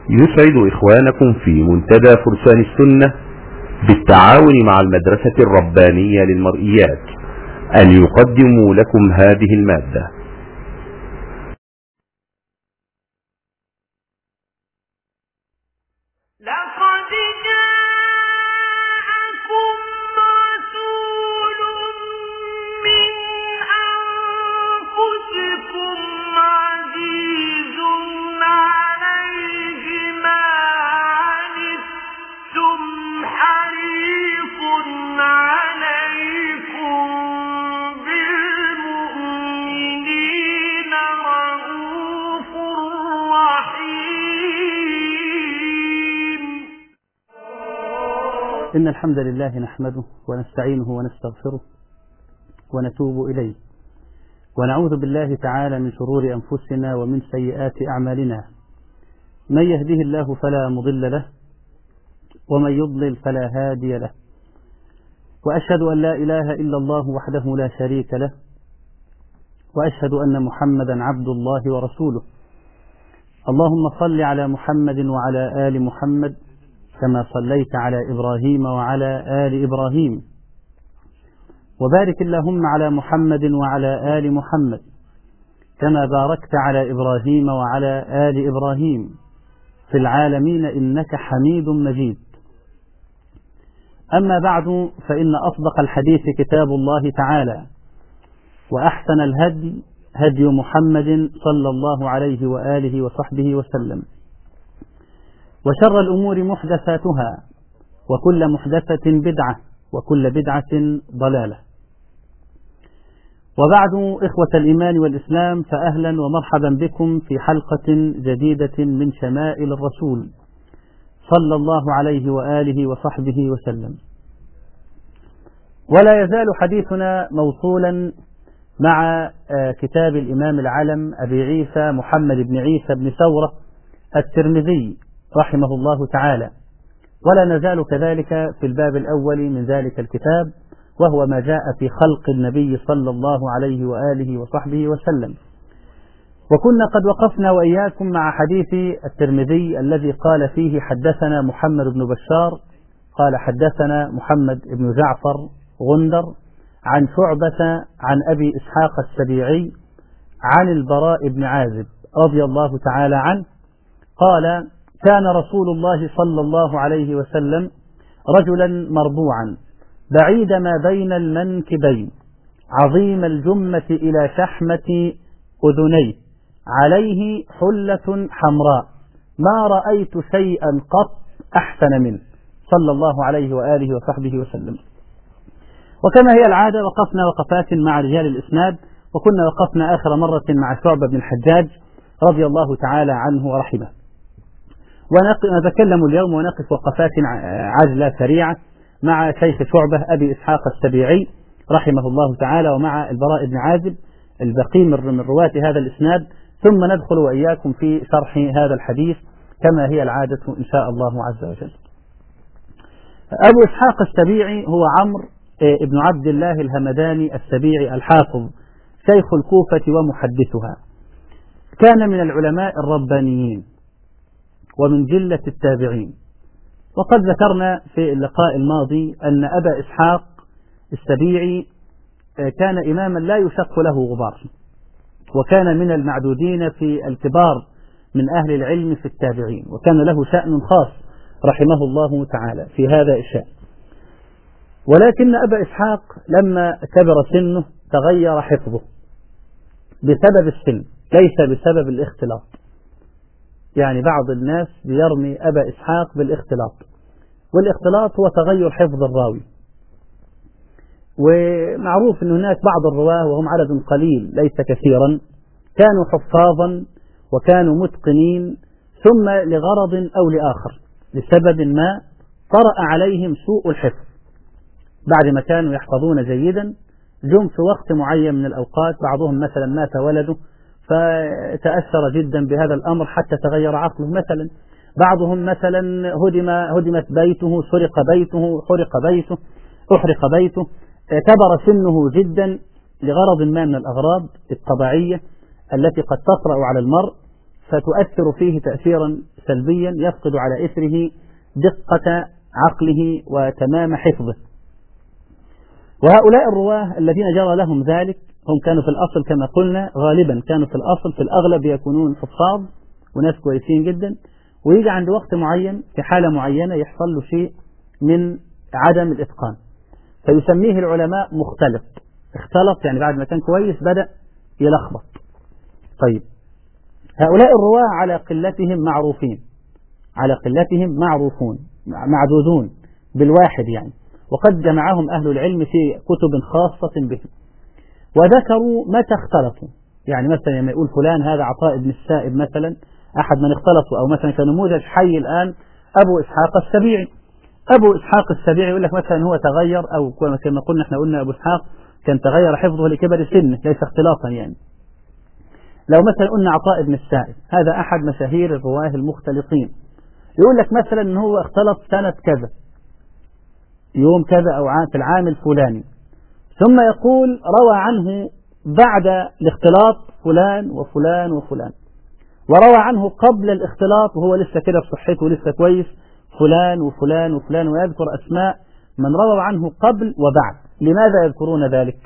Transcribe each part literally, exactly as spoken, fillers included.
يسعد إخوانكم في منتدى فرسان السنة بالتعاون مع المدرسة الربانية للمرئيات أن يقدموا لكم هذه المادة. إن الحمد لله نحمده ونستعينه ونستغفره ونتوب إليه ونعوذ بالله تعالى من شرور أنفسنا ومن سيئات أعمالنا. من يهده الله فلا مضل له ومن يضلل فلا هادي له، وأشهد أن لا إله إلا الله وحده لا شريك له، وأشهد أن محمدا عبد الله ورسوله. اللهم صل على محمد وعلى آل محمد كما صليت على إبراهيم وعلى آل إبراهيم، وبارك اللهم على محمد وعلى آل محمد كما باركت على إبراهيم وعلى آل إبراهيم في العالمين إنك حميد مجيد. أما بعد، فإن أصدق الحديث كتاب الله تعالى، وأحسن الهدي هدي محمد صلى الله عليه وآله وصحبه وسلم، وشر الأمور محدثاتها، وكل محدثة بدعة، وكل بدعة ضلالة. وبعد، إخوة الإيمان والإسلام، فأهلا ومرحبا بكم في حلقة جديدة من شمائل الرسول صلى الله عليه وآله وصحبه وسلم. ولا يزال حديثنا موصولا مع كتاب الإمام العلم أبي عيسى محمد بن عيسى بن ثورة الترمذي رحمه الله تعالى، ولا نزال كذلك في الباب الأول من ذلك الكتاب، وهو ما جاء في خلق النبي صلى الله عليه وآله وصحبه وسلم. وكنا قد وقفنا وإياكم مع حديث الترمذي الذي قال فيه: حدثنا محمد بن بشار قال حدثنا محمد بن جعفر غندر عن شعبة عن أبي إسحاق السبيعي عن البراء بن عازب رضي الله تعالى عنه قال: كان رسول الله صلى الله عليه وسلم رجلا مربوعا بعيد ما بين المنكبين عظيم الجمة إلى شحمة أذنيه عليه حلة حمراء ما رأيت شيئا قط أحسن منه صلى الله عليه وآله وصحبه وسلم. وكما هي العادة، وقفنا وقفات مع رجال الإسناد، وكنا وقفنا آخر مرة مع شعبة بن الحجاج رضي الله تعالى عنه ورحمه. ونتكلم اليوم ونقف وقفات عجلة سريعة مع شيخ شعبة أبي إسحاق السبيعي رحمه الله تعالى، ومع البراء بن عازب البقي من رواة هذا الإسناد، ثم ندخل وإياكم في شرح هذا الحديث كما هي العادة إن شاء الله عز وجل. أبو إسحاق السبيعي هو عمرو ابن عبد الله الهمداني السبيعي الحافظ، شيخ الكوفة ومحدثها. كان من العلماء الربانيين ومن جلة التابعين. وقد ذكرنا في اللقاء الماضي أن أبا إسحاق السبيعي كان إماما لا يشق له غبار، وكان من المعدودين في الكبار من أهل العلم في التابعين، وكان له شأن خاص رحمه الله تعالى في هذا الشأن. ولكن أبا إسحاق لما كبر سنه تغير حفظه بسبب السن، ليس بسبب الاختلاط. يعني بعض الناس بيرمي أبا إسحاق بالاختلاط، والاختلاط هو تغير حفظ الراوي. ومعروف أن هناك بعض الرواه وهم عدد قليل ليس كثيرا كانوا حفاظا وكانوا متقنين، ثم لغرض أو لآخر لسبب ما طرأ عليهم سوء الحفظ. بعد ما كانوا يحفظون جيدا، جم في وقت معين من الأوقات بعضهم مثلا مات ولده فتأثر جدا بهذا الأمر حتى تغير عقله مثلا، بعضهم مثلا هدم هدمت بيته، سرق بيته، حرق بيته أحرق بيته، كبر سنه جدا لغرض ما من الأغراض الطبيعية التي قد تطرأ على المرء فتؤثر فيه تأثيرا سلبيا يفقد على إثره دقة عقله وتمام حفظه. وهؤلاء الرواه الذين جرى لهم ذلك هم كانوا في الأصل كما قلنا غالبا كانوا في الأصل في الأغلب يكونون حفاظ وناس كويسين جدا، ويجي عند وقت معين في حالة معينة يحصل له شيء من عدم الإتقان فيسميه العلماء مختلط. اختلط يعني بعد ما كان كويس بدأ يلخبط. طيب هؤلاء الرواه على قلتهم معروفين، على قلتهم معروفون معدودون بالواحد يعني، وقد جمعهم أهل العلم في كتب خاصة بهم وذكروا متى اختلطوا. يعني مثلا لما يقول فلان هذا عطاء بن السائب مثلا أحد من اختلطوا، أو مثلا كنموذج حي الآن أبو إسحاق السبيعي. أبو إسحاق السبيعي يقول لك مثلا هو تغير، أو كما قلنا احنا قلنا أبو إسحاق كان تغير حفظه لكبر سنه ليس اختلاطا يعني. لو مثلا قلنا عطاء بن السائب هذا أحد مشاهير الرواه المختلطين، يقول لك مثلا ان هو اختلط سنة كذا يوم كذا أو في العام الفلاني، ثم يقول روى عنه بعد الاختلاط فلان وفلان وفلان، وروى عنه قبل الاختلاط وهو لسه كده بصحته لسه كويس فلان وفلان وفلان، ويذكر أسماء من روى عنه قبل وبعد. لماذا يذكرون ذلك؟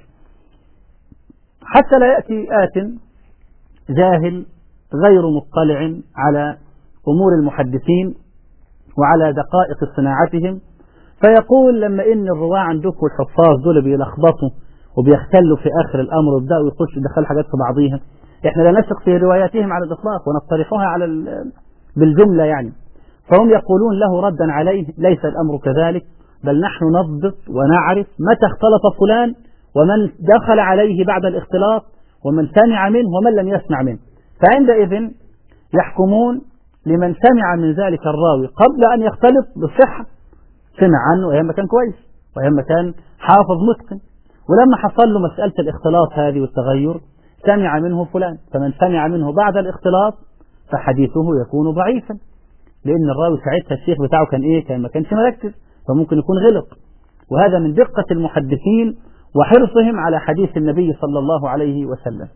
حتى لا يأتي آت جاهل غير مطلع على أمور المحدثين وعلى دقائق صناعتهم فيقول لما إن الرواة عندكم الحفاظ دول بيلخبطوا وبيختلوا في آخر الأمر ويبدأوا يخشوا يدخلوا حاجات في بعضيها، إحنا لا نثق في رواياتهم على الإطلاق ونقترحها على بالجملة يعني. فهم يقولون له ردا عليه ليس الأمر كذلك، بل نحن نضبط ونعرف متى اختلط فلان ومن دخل عليه بعد الاختلاط ومن سمع منه ومن لم يسمع منه، فعندئذ يحكمون لمن سمع من ذلك الراوي قبل أن يختلط بالصحة، سمع عنه ويما كان كويس ويما كان حافظ متقن، ولما حصل له مسألة الاختلاط هذه والتغير سمع منه فلان، فمن سمع منه بعد الاختلاط فحديثه يكون ضعيفا، لأن الراوي ساعتها الشيخ بتاعه كان إيه؟ كان ما كانش مركز فممكن يكون غلط. وهذا من دقة المحدثين وحرصهم على حديث النبي صلى الله عليه وسلم.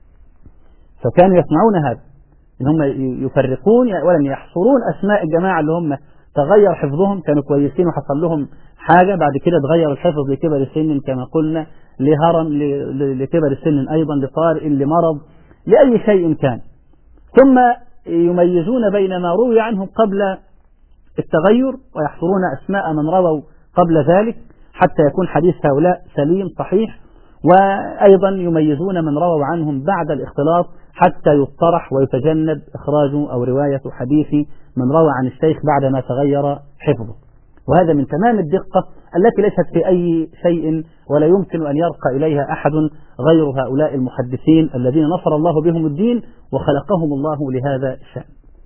فكانوا يصنعون هذا إن هم يفرقون ولن يحصرون أسماء الجماعة اللي هم تغير حفظهم كانوا كويسين وحصل لهم حاجة بعد كده تغير الحفظ لكبر السن كما قلنا، لهرم لكبر السن أيضا، لطارئ، لمرض، لأي شيء كان، ثم يميزون بين ما روي عنهم قبل التغير ويحصرون أسماء من رووا قبل ذلك حتى يكون حديث هؤلاء سليم صحيح، وأيضا يميزون من رووا عنهم بعد الاختلاط حتى يطرح ويتجنب إخراج أو رواية حديث من روى عن الشيخ بعد ما تغير حفظه. وهذا من تمام الدقة التي ليست في أي شيء ولا يمكن أن يرقى إليها أحد غير هؤلاء المحدثين الذين نصر الله بهم الدين وخلقهم الله لهذا الشأن.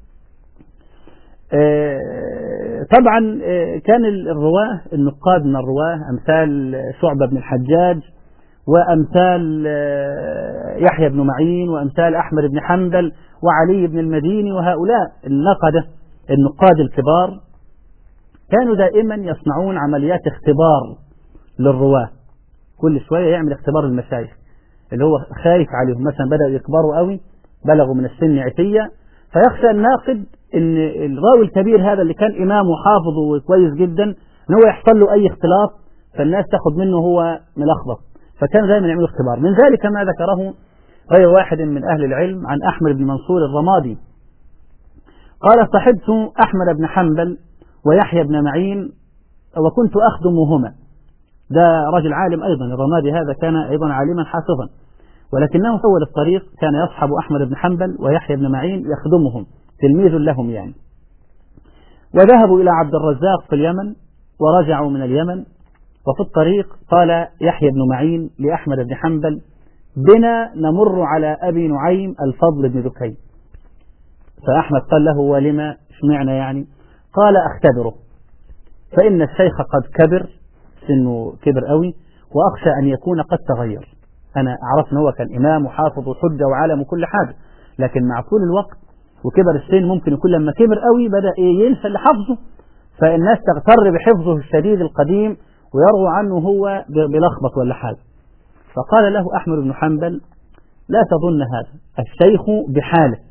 طبعا كان الرواه النقاد من الرواه أمثال شعبة بن الحجاج وأمثال يحيى بن معين وأمثال أحمد بن حنبل وعلي بن المديني، وهؤلاء النقدة النقاد الكبار كانوا دائما يصنعون عمليات اختبار للرواه، كل شوية يعمل اختبار المشايخ اللي هو خايف عليهم، مثلا بدأوا يكبروا قوي بلغوا من السن عتية، فيخشى الناقد ان الراوي الكبير هذا اللي كان إمام وحافظ وكويس جدا ان هو يحصل له أي اختلاط فالناس تاخد منه هو ملخبط، فكان دائما يعملوا اختبار. من ذلك ما ذكره غير واحد من أهل العلم عن أحمد بن منصور الرمادي قال: صحبت أحمد بن حنبل ويحيى بن معين وكنت أخدمهما. ده رجل عالم أيضا، الرمادي هذا كان أيضا عالما حافظا، ولكنه في أول الطريق كان يصحب أحمد بن حنبل ويحيى بن معين يخدمهم، تلميذ لهم يعني. وذهبوا إلى عبد الرزاق في اليمن ورجعوا من اليمن، وفي الطريق قال يحيى بن معين لأحمد بن حنبل: بنا نمر على أبي نعيم الفضل بن ذكي. فأحمد قال له: ولما اشمعنا يعني؟ قال: أختبره، فإن الشيخ قد كبر، سنه كبر قوي، وأخشى أن يكون قد تغير. أنا أعرف أنه هو كان إمام وحافظ وحجة وعالم وكل حاجة، لكن مع طول الوقت وكبر السن ممكن يكون لما كبر قوي بدأ إيه ينسى اللي حفظه، فالناس تغتر بحفظه الشديد القديم ويروى عنه هو بلخبط ولا حاجة. فقال له أحمد بن حنبل: لا تظن هذا، الشيخ بحاله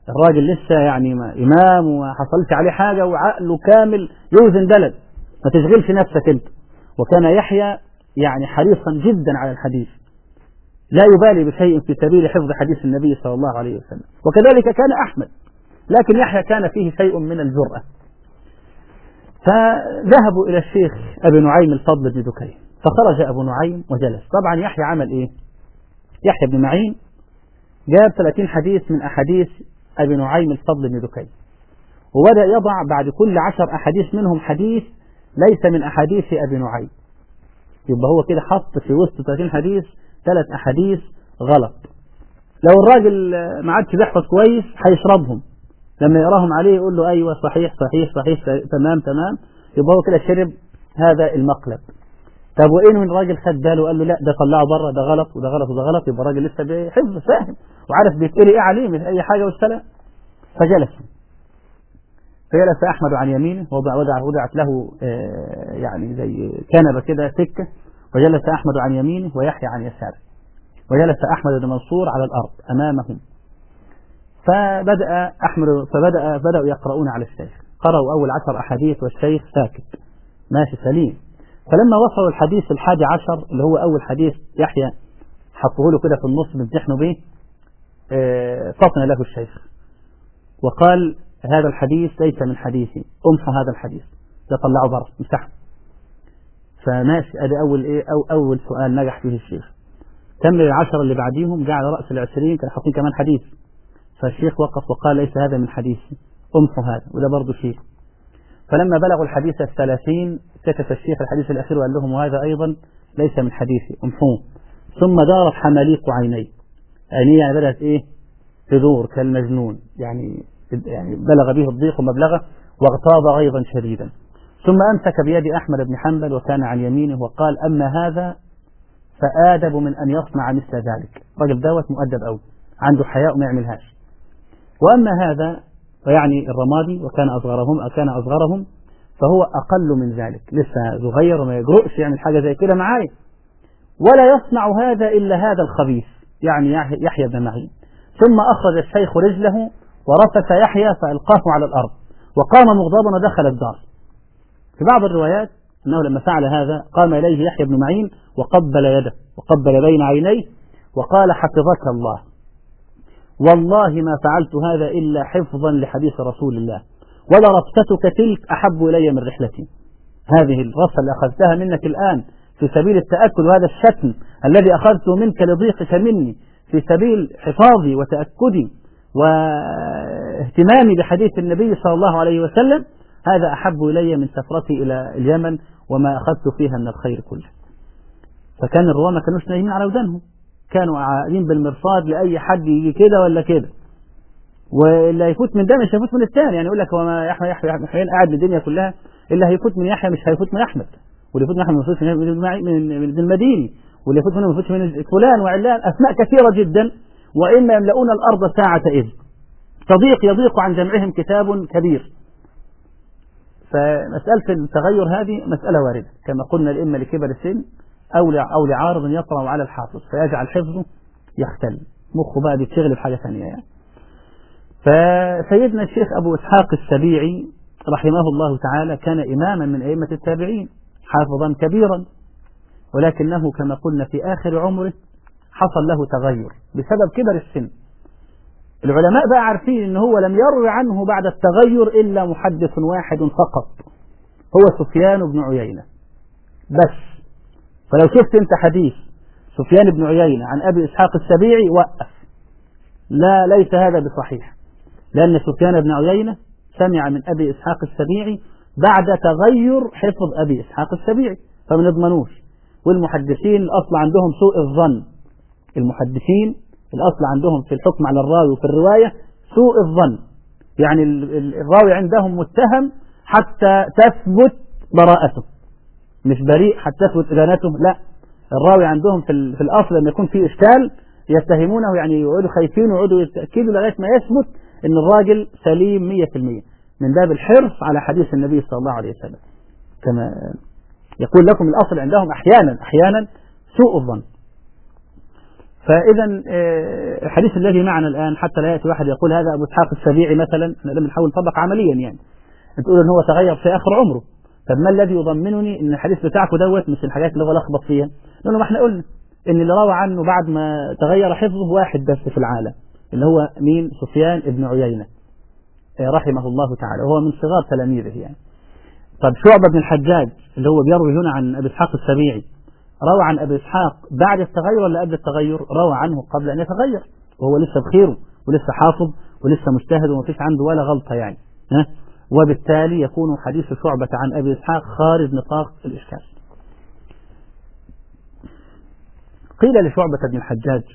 الراجل لسه يعني إمام وما حصلش عليه حاجة وعقله كامل يوزن بلد، ما تشغلش نفسك أنت. وكان يحيى يعني حريصا جدا على الحديث، لا يبالي بشيء في سبيل حفظ حديث النبي صلى الله عليه وسلم. وكذلك كان أحمد، لكن يحيى كان فيه شيء من الجرأة. فذهبوا إلى الشيخ أبي نعيم الفضل بن دكين، فخرج أبو نعيم وجلس. طبعا يحيى عمل إيه؟ يحيى بن معين جاب ثلاثين حديث من أحاديث أبي نعيم الفضل بن دكين، وبدأ يضع بعد كل عشر أحاديث منهم حديث ليس من أحاديث أبي نعيم. يبقى هو كده حط في وسط ثلاثين حديث ثلاث أحاديث غلط. لو الراجل ما عادش بيحفظ كويس هيشربهم، لما يقراهم عليه يقول له أيوة صحيح صحيح صحيح تمام تمام، يبقى هو كده شرب هذا المقلب. طب وإيه من الراجل خد باله وقال له لا ده طلعه بره، ده غلط وده غلط وده غلط، يبقى الراجل لسه بيحفظ فاهم وعارف بيتقري إيه عليه مش أي حاجة والسلام. فجلس فجلس أحمد عن يمينه، وضع وضع وضعت له يعني زي كنبة كده سكة، وجلس أحمد عن يمينه ويحيى عن يساره، وجلس أحمد بن منصور على الأرض أمامهم. فبدأ أحمد فبدأ بدأوا يقرؤون على الشيخ، قرأوا أول عشر أحاديث والشيخ ساكت ماشي سليم. فلما وصلوا الحديث الحادي عشر اللي هو أول حديث يحيى حطوه له كده في النص بيمتحنوا به، فطن له الشيخ وقال هذا الحديث ليس من حديثي، امحى هذا الحديث ده طلعه بره امسحه. فماشي ادي اول ايه او اول سؤال نجح فيه الشيخ. كمل العشرة اللي بعديهم، جاء على رأس العشرين كان حاطين كمان حديث، فالشيخ وقف وقال ليس هذا من حديثي امحوا هذا، وده برضه شيخ. فلما بلغوا الحديث الثلاثين سكت الشيخ الحديث الأخير وقال لهم وهذا أيضا ليس من حديثي امحوه. ثم دارت حماليق عيني، عينيه يعني بدأت إيه تدور كالمجنون، يعني يعني بلغ به الضيق مبلغه واغتاظ غيظا شديدا. ثم أمسك بيد أحمد بن حنبل وكان عن يمينه وقال أما هذا فآدب من أن يصنع مثل ذلك، رجل دوت مؤدب أوي عنده حياء ما يعملهاش. وأما هذا ويعني الرمادي وكان أصغرهم أو كان أصغرهم فهو أقل من ذلك، لسه صغير وما يجرؤش يعمل حاجة زي كده معايا، ولا يصنع هذا إلا هذا الخبيث يعني يحيى بن معين. ثم أخرج الشيخ رجله ورفث يحيى فألقاه على الأرض وقام مغضبا ودخل الدار. في بعض الروايات أنه لما فعل هذا قام إليه يحيى بن معين وقبل يده وقبل بين عينيه وقال حفظك الله، والله ما فعلت هذا إلا حفظا لحديث رسول الله، ولرفتك تلك أحب إلي من رحلتي. هذه الرفة اللي أخذتها منك الآن في سبيل التأكد، وهذا الشتم الذي أخذته منك لضيقك مني في سبيل حفاظي وتأكدي واهتمامي بحديث النبي صلى الله عليه وسلم، هذا أحب إلي من سفرتي إلى اليمن وما أخذت فيها من الخير كله. فكان الرواة ما كانوش نايمين على ودانهم، كانوا قاعدين بالمرصاد لأي حد يجي كده ولا كده، واللي هيفوت من ده مش هيفوت من الثاني. يعني يقول لك هو ما يحيى يحيى يحيى قاعد من الدنيا كلها، اللي هيفوت من يحيى مش هيفوت من أحمد، واللي يفوت من أحمد ما يفوتش من المديني، واللي يفوت منه ما يفوتش من فلان وعلان، أسماء كثيرة جدا. وإما يملؤون الأرض ساعة إذ تضيق يضيق عن جمعهم كتاب كبير. فمسألة التغير هذه مسألة واردة كما قلنا، الإما لكبر السن أو أو لعارض يطرأ على الحافظ فيجعل حفظه يختل، مخه بقى بيتشغل بحاجة ثانية يعني. فسيدنا الشيخ أبو إسحاق السبيعي رحمه الله تعالى كان إماما من أئمة التابعين حافظا كبيرا، ولكنه كما قلنا في آخر عمره حصل له تغير بسبب كبر السن. العلماء بقى عارفين إن هو لم يروي عنه بعد التغير إلا محدث واحد فقط، هو سفيان بن عيينة بس. فلو شفت انت حديث سفيان بن عيينة عن أبي إسحاق السبيعي وقف، لا ليس هذا بصحيح، لأن سفيان بن عيينة سمع من أبي إسحاق السبيعي بعد تغير حفظ أبي إسحاق السبيعي فما نضمنوش. والمحدثين الأصل عندهم سوء الظن، المحدثين الأصل عندهم في الحكم على الراوي وفي الرواية سوء الظن، يعني الراوي عندهم متهم حتى تثبت براءته، مش بريء حتى تثبت إدانته، لا، الراوي عندهم في, في الأصل لما يكون فيه إشكال يتهمونه، يعني يقعدوا خايفين ويقعدوا يتأكدوا لغاية ما يثبت إن الراجل سليم مية في المية، من باب الحرص على حديث النبي صلى الله عليه وسلم. كما يقول لكم الأصل عندهم أحيانا أحيانا سوء الظن. فإذا الحديث الذي معنا الآن حتى لا يأتي واحد يقول هذا أبو إسحاق السبيعي مثلا، احنا لم نحاول نطبق عمليا يعني تقول ان هو تغير في آخر عمره. طب ما الذي يضمنني ان الحديث بتاعكم دوت مش الحاجات اللي هو لخبط فيها؟ لأنه ما احنا قلنا ان اللي روى عنه بعد ما تغير حفظه واحد بس في العالم، اللي هو مين؟ سفيان ابن عيينة رحمه الله تعالى، وهو من صغار تلاميذه يعني. طب شعبة بن الحجاج اللي هو بيروي هنا عن أبي إسحاق السبيعي، روى عن أبي إسحاق بعد التغير ولا قبل التغير؟ روى عنه قبل أن يتغير، وهو لسه بخيره ولسه حافظ ولسه مجتهد وما فيش عنده ولا غلطة يعني، ها؟ وبالتالي يكون حديث شعبة عن أبي إسحاق خارج نطاق الإشكال. قيل لشعبة بن الحجاج،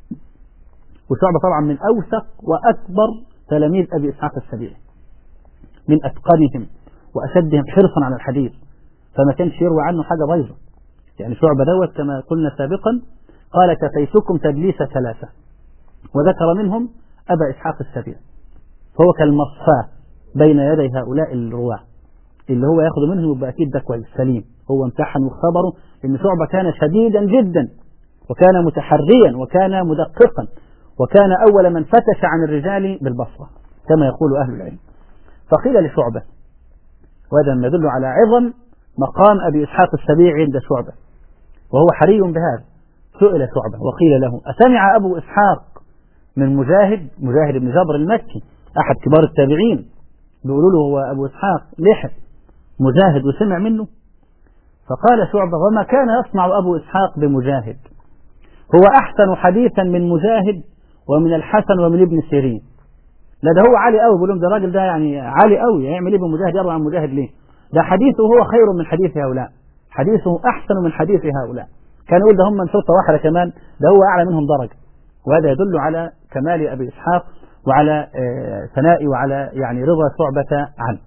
وشعبة طبعا من أوثق وأكبر تلاميذ أبي إسحاق السبيعي، من أتقنهم وأشدهم حرصا على الحديث، فما كانش يروى عنه حاجة بيضة يعني. شعبة دوت كما قلنا سابقا قال كفيتكم تدليس ثلاثة، وذكر منهم أبا إسحاق السبيعي، فهو كالمصفاة بين يدي هؤلاء الرواة، اللي هو ياخذ منهم يبقى أكيد ده كويس سليم. هو امتحن واختبره، إن شعبة كان شديدا جدا وكان متحريا وكان مدققا وكان أول من فتش عن الرجال بالبصرة كما يقول أهل العلم. فقيل لشعبة، وهذا ما يدل على عظم مقام أبي إسحاق السبيعي عند شعبة، وهو حري بهذا. سئل شعبة وقيل له أسمع أبو إسحاق من مجاهد؟ مجاهد بن جبر المكي أحد كبار التابعين، بيقولوا له هو أبو إسحاق لحق مجاهد وسمع منه؟ فقال شعبة وما كان يصنع أبو إسحاق بمجاهد، هو أحسن حديثا من مجاهد ومن الحسن ومن ابن سيرين. لا ده هو عالي قوي، بيقول لهم ده الراجل ده يعني عالي قوي، يعمل ايه بمجاهد؟ يروي عن مجاهد ليه؟ ده حديثه هو خير من حديث هؤلاء، حديثه أحسن من حديث هؤلاء. كان يقول ده هم من شرطة واحدة كمان، ده هو أعلى منهم درجة. وهذا يدل على كمال أبي إسحاق وعلى ثناء وعلى يعني رضا شعبة عنه.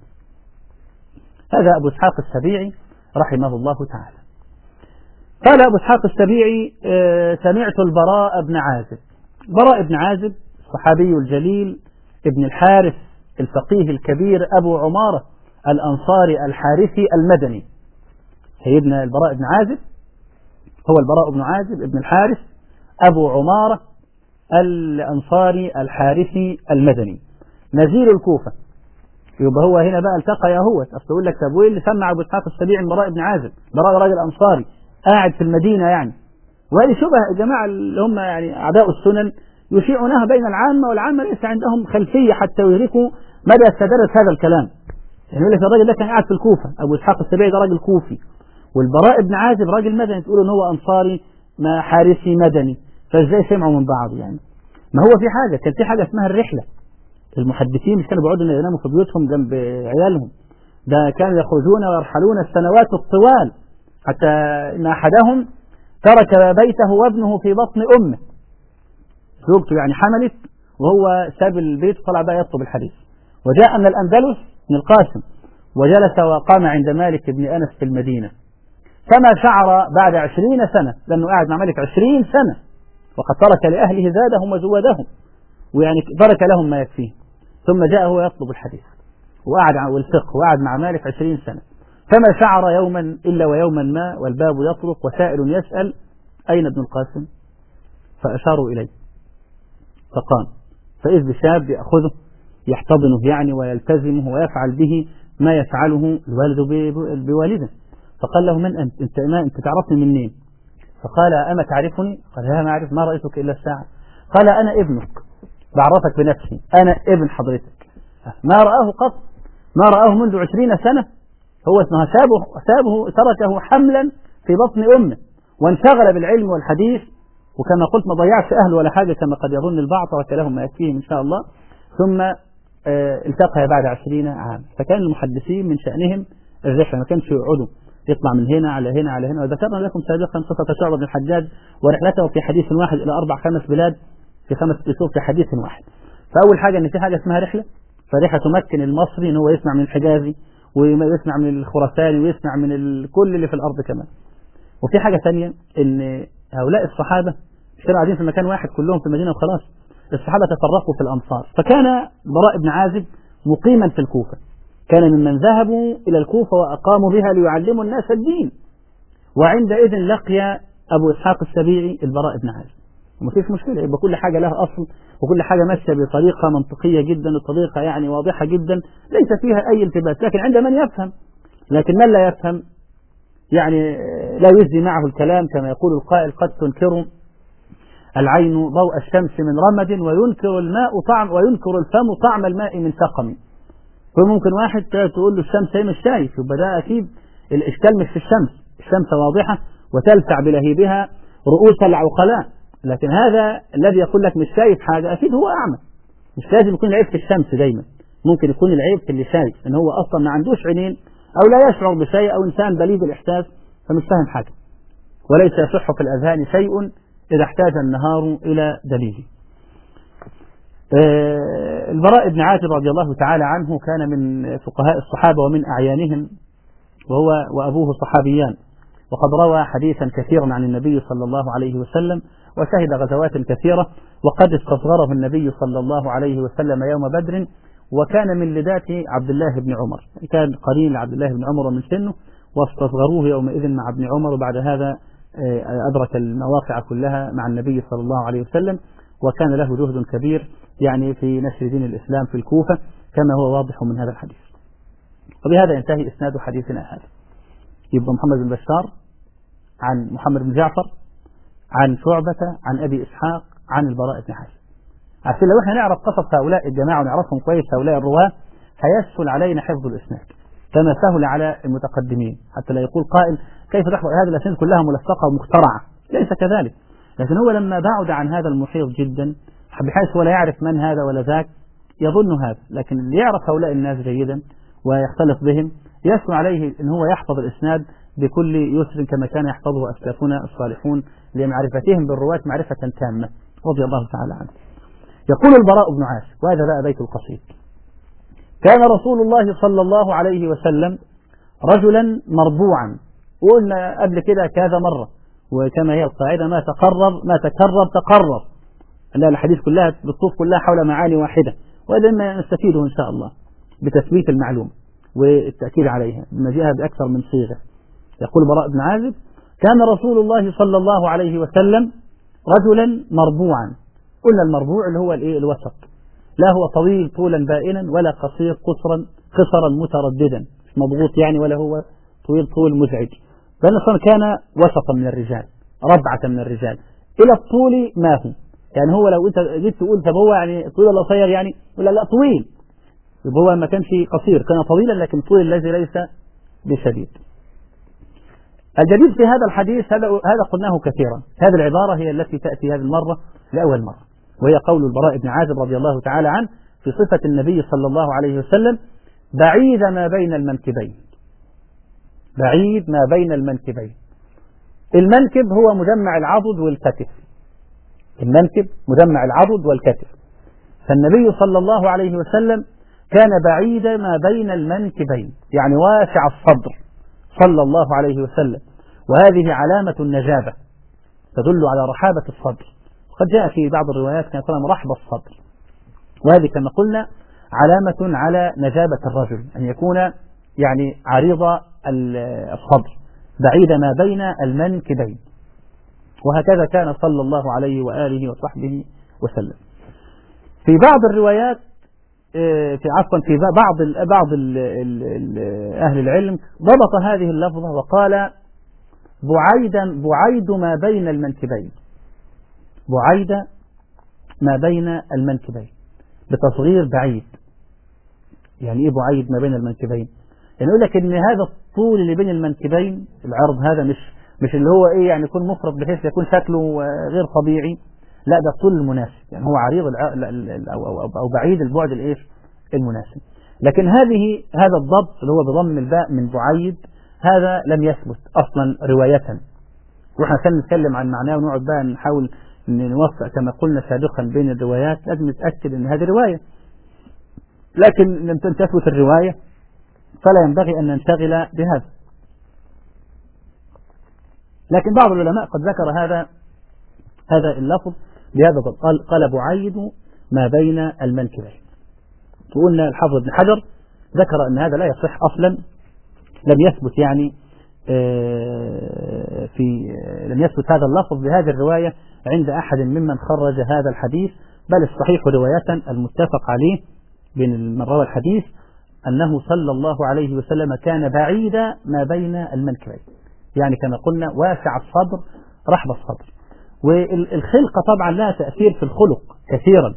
هذا أبو إسحاق السبيعي رحمه الله تعالى. قال أبو إسحاق السبيعي سمعت البراء بن عازب. براء بن عازب الصحابي الجليل ابن الحارث الفقيه الكبير أبو عمارة الأنصاري الحارثي المدني. سيدنا البراء بن عازب هو البراء بن عازب ابن الحارث أبو عمارة الأنصاري الحارثي المدني، نزيل الكوفة. يبقى هو هنا بقى التقى يهوت. أصل يقول لك طب وين اللي سمع أبو إسحاق السبيعي من براء بن عازب؟ براء راجل أنصاري قاعد في المدينة يعني. وهذه شبه الجماعة اللي هم يعني أعداء السنن يشيعونها بين العامة، والعامة ليس عندهم خلفية حتى يدركوا مدى تدرس هذا الكلام. يعني يقول لك الراجل ده كان قاعد في الكوفة، أبو إسحاق السبيعي ده راجل كوفي، والبراء بن عازب راجل مدني، تقولوا إن هو أنصاري ما حارثي مدني، فإزاي سمعوا من بعض يعني؟ ما هو في حاجة، كان في حاجة اسمها الرحلة. المحدثين مش كانوا بيقعدوا يناموا في بيوتهم جنب عيالهم، ده كانوا يخرجون ويرحلون السنوات الطوال، حتى إن أحدهم ترك بيته وابنه في بطن أمه، زوجته يعني حملت وهو ساب البيت وطلع بقى يطلب الحديث، وجاء من الأندلس من القاسم وجلس وقام عند مالك بن أنس في المدينة، فما شعر بعد عشرين سنة، لأنه قاعد مع مالك عشرين سنة وقد ترك لأهله زادهم وزودهم، ويعني ترك لهم ما يكفيه، ثم جاء هو يطلب الحديث وقعد والفقه وقعد مع مالك عشرين سنة، فما شعر يوما إلا ويوما ما والباب يطرق وسائل يسأل أين ابن القاسم؟ فأشاروا إليه فقام، فإذ بشاب يأخذه يحتضنه يعني ويلتزمه ويفعل به ما يفعله الوالد بوالده. فقال له من أنت؟ أنت, ما أنت تعرفني منين؟ فقال أما تعرفني؟ قال لا ما أعرف، ما رأيتك إلا الساعة. قال أنا ابنك، بعرفك بنفسي، أنا ابن حضرتك. ما رآه قط، ما رآه منذ عشرين سنة، هو اسمها سابه, سابه تركه حملا في بطن أمه وانشغل بالعلم والحديث، وكما قلت ما ضيعش أهله ولا حاجة كما قد يظن البعض، ترك لهم ما يكفيهم إن شاء الله، ثم اه التقى بعد عشرين عام. فكان المحدثين من شأنهم الرحلة، ما كانش يقعدوا يطلع من هنا على هنا على هنا. وذكرنا لكم سابقا قصة شعبة بن الحجاج ورحلته في حديث واحد إلى أربع خمس بلاد في خمس أشهر في حديث واحد. فأول حاجة إن في حاجة اسمها رحلة، فرحلة تمكن المصري إن هو يسمع من الحجازي ويسمع من الخراساني ويسمع من كل اللي في الأرض كمان. وفي حاجة ثانية إن هؤلاء الصحابة مش كانوا قاعدين في مكان واحد كلهم في المدينة وخلاص، الصحابة تفرقوا في الأمصار. فكان براء بن عازب مقيما في الكوفة، كان ممن ذهبوا إلى الكوفة وأقاموا بها ليعلموا الناس الدين، وعندئذ لقي أبو إسحاق السبيعي البراء بن عازب ومفيش مشكلة، يبقى كل حاجة لها أصل وكل حاجة ماشية بطريقة منطقية جدا، الطريقة يعني واضحة جدا ليس فيها أي التباس. لكن عند من يفهم، لكن من لا يفهم يعني لا يجزي معه الكلام، كما يقول القائل: قد تنكر العين ضوء الشمس من رمد وينكر الماء طعم وينكر الفم طعم الماء من سقم. فممكن واحد تقول له الشمس هي مش شايف، يبقى ده أكيد الإشكال مش في الشمس، الشمس واضحة وتلسع بلهيبها رؤوس العقلاء، لكن هذا الذي يقول لك مش شايف حاجة أكيد هو أعمى. مش لازم يكون العيب في الشمس دايما، ممكن يكون العيب في اللي شايف، إن هو أصلا ما عندوش عينين أو لا يشعر بشيء، أو إنسان بليد الإحساس فمش فاهم حاجة. وليس يصح في الأذهان شيء إذا احتاج النهار إلى دليل. آه البراء بن عازب رضي الله تعالى عنه كان من فقهاء الصحابة ومن أعيانهم، وهو وأبوه صحابيان، وقد روى حديثا كثيرا عن النبي صلى الله عليه وسلم، وشهد غزوات كثيرة، وقد استصغره النبي صلى الله عليه وسلم يوم بدر، وكان من لدات عبد الله بن عمر، كان قرين عبد الله بن عمر من سنه، واستصغروه يومئذ مع ابن عمر، وبعد هذا أدرك المواقع كلها مع النبي صلى الله عليه وسلم، وكان له جهد كبير يعني في نشر دين الإسلام في الكوفة كما هو واضح من هذا الحديث. وبهذا ينتهي إسناد حديثنا هذا. يبقى محمد بن بشار عن محمد بن جعفر عن شعبة عن أبي إسحاق عن البراء بن عازب. عشان لو احنا نعرف قصص هؤلاء الجماعة ونعرفهم كويس هؤلاء الرواة هيسهل علينا حفظ الإسناد كما سهل على المتقدمين، حتى لا يقول قائل كيف تحفظ هذه الأسانيد كلها ملصقة ومخترعة، ليس كذلك. لكن هو لما بعد عن هذا المحيط جدا بحيث ولا يعرف من هذا ولا ذاك يظن هذا، لكن اللي يعرف هؤلاء الناس جيدا ويختلط بهم يسهل عليه ان هو يحفظ الإسناد بكل يسر كما كان يحفظه أسلافنا الصالحون لمعرفتهم بالرواة معرفة تامة رضي الله تعالى عنه. يقول البراء بن عازب، وهذا بقى بيت القصيد: كان رسول الله صلى الله عليه وسلم رجلا مربوعا. وقلنا قبل كده كذا مرة، وكما هي القاعدة ما تقرر ما تكرر تقرر، لا الحديث كلها بالطوف كلها حول معاني واحدة، وهذا ما نستفيده إن شاء الله بتثبيت المعلومة والتأكيد عليها بمجيئها بأكثر من صيغة. يقول براء بن عازب: كان رسول الله صلى الله عليه وسلم رجلا مربوعا. قلنا المربوع اللي هو الايه الوسط، لا هو طويل طولا بائنا ولا قصير قصرا قصرا مترددا، مش مضغوط يعني، ولا هو طويل طول مزعج، بل أصلا كان وسطا من الرجال، ربعة من الرجال، إلى الطول ما هو، يعني هو لو أنت جيت تقول طب هو يعني طويل ولا قصير يعني، ولا لا طويل، يبقى هو ما كانش قصير، كان طويلا لكن طويل الذي ليس بشديد. الجديد في هذا الحديث هذا هذا قلناه كثيرا، هذه العبارة هي التي تأتي هذه المرة لأول مرة، وهي قول البراء بن عازب رضي الله تعالى عنه في صفة النبي صلى الله عليه وسلم: بعيد ما بين المنكبين. بعيد ما بين المنكبين. المنكب هو مجمع العضد والكتف، المنكب مجمع العضد والكتف، فالنبي صلى الله عليه وسلم كان بعيد ما بين المنكبين، يعني واسع الصدر صلى الله عليه وسلم، وهذه علامة النجابة تدل على رحابة الصدر. قد جاء في بعض الروايات كان يقول مرحب الصدر، وهذه كما قلنا علامة على نجابة الرجل، أن يكون يعني عريض الصدر بعيد ما بين المنكبين، وهكذا كان صلى الله عليه وآله وصحبه وسلم. في بعض الروايات في عفوا في بعض بعض ال ال ال أهل العلم ضبط هذه اللفظة وقال بعيدا بعيد ما بين المنكبين، بعيد ما بين المنكبين بتصغير بعيد. يعني ايه بعيد ما بين المنكبين؟ يعني يقول لك ان هذا الطول اللي بين المنكبين، العرض هذا مش مش اللي هو ايه يعني يكون مفرط بحيث يكون شكله غير طبيعي، لا ده الطول المناسب، يعني هو عريض او او او بعيد البعد الايش المناسب. لكن هذه هذا الضبط اللي هو بضم الباء من بعيد هذا لم يثبت اصلا رواية، واحنا كنا نتكلم عن معناه ونقعد بقى نحاول نوفق كما قلنا سابقا بين الروايات، لازم نتاكد ان هذه روايه، لكن لم تثبت الروايه فلا ينبغي ان ننشغل بهذا. لكن بعض العلماء قد ذكر هذا هذا اللفظ بهذا الضبط، قال قال بعيد ما بين المنكبين. وقلنا الحافظ ابن حجر ذكر ان هذا لا يصح اصلا، لم يثبت يعني في لم يثبت هذا اللفظ بهذه الرواية عند أحد ممن خرج هذا الحديث، بل الصحيح رواية المتفق عليه بين من روى الحديث أنه صلى الله عليه وسلم كان بعيد ما بين المنكبين، يعني كما قلنا واسع الصدر رحب الصدر. والخلقة طبعا لها تأثير في الخلق كثيرا،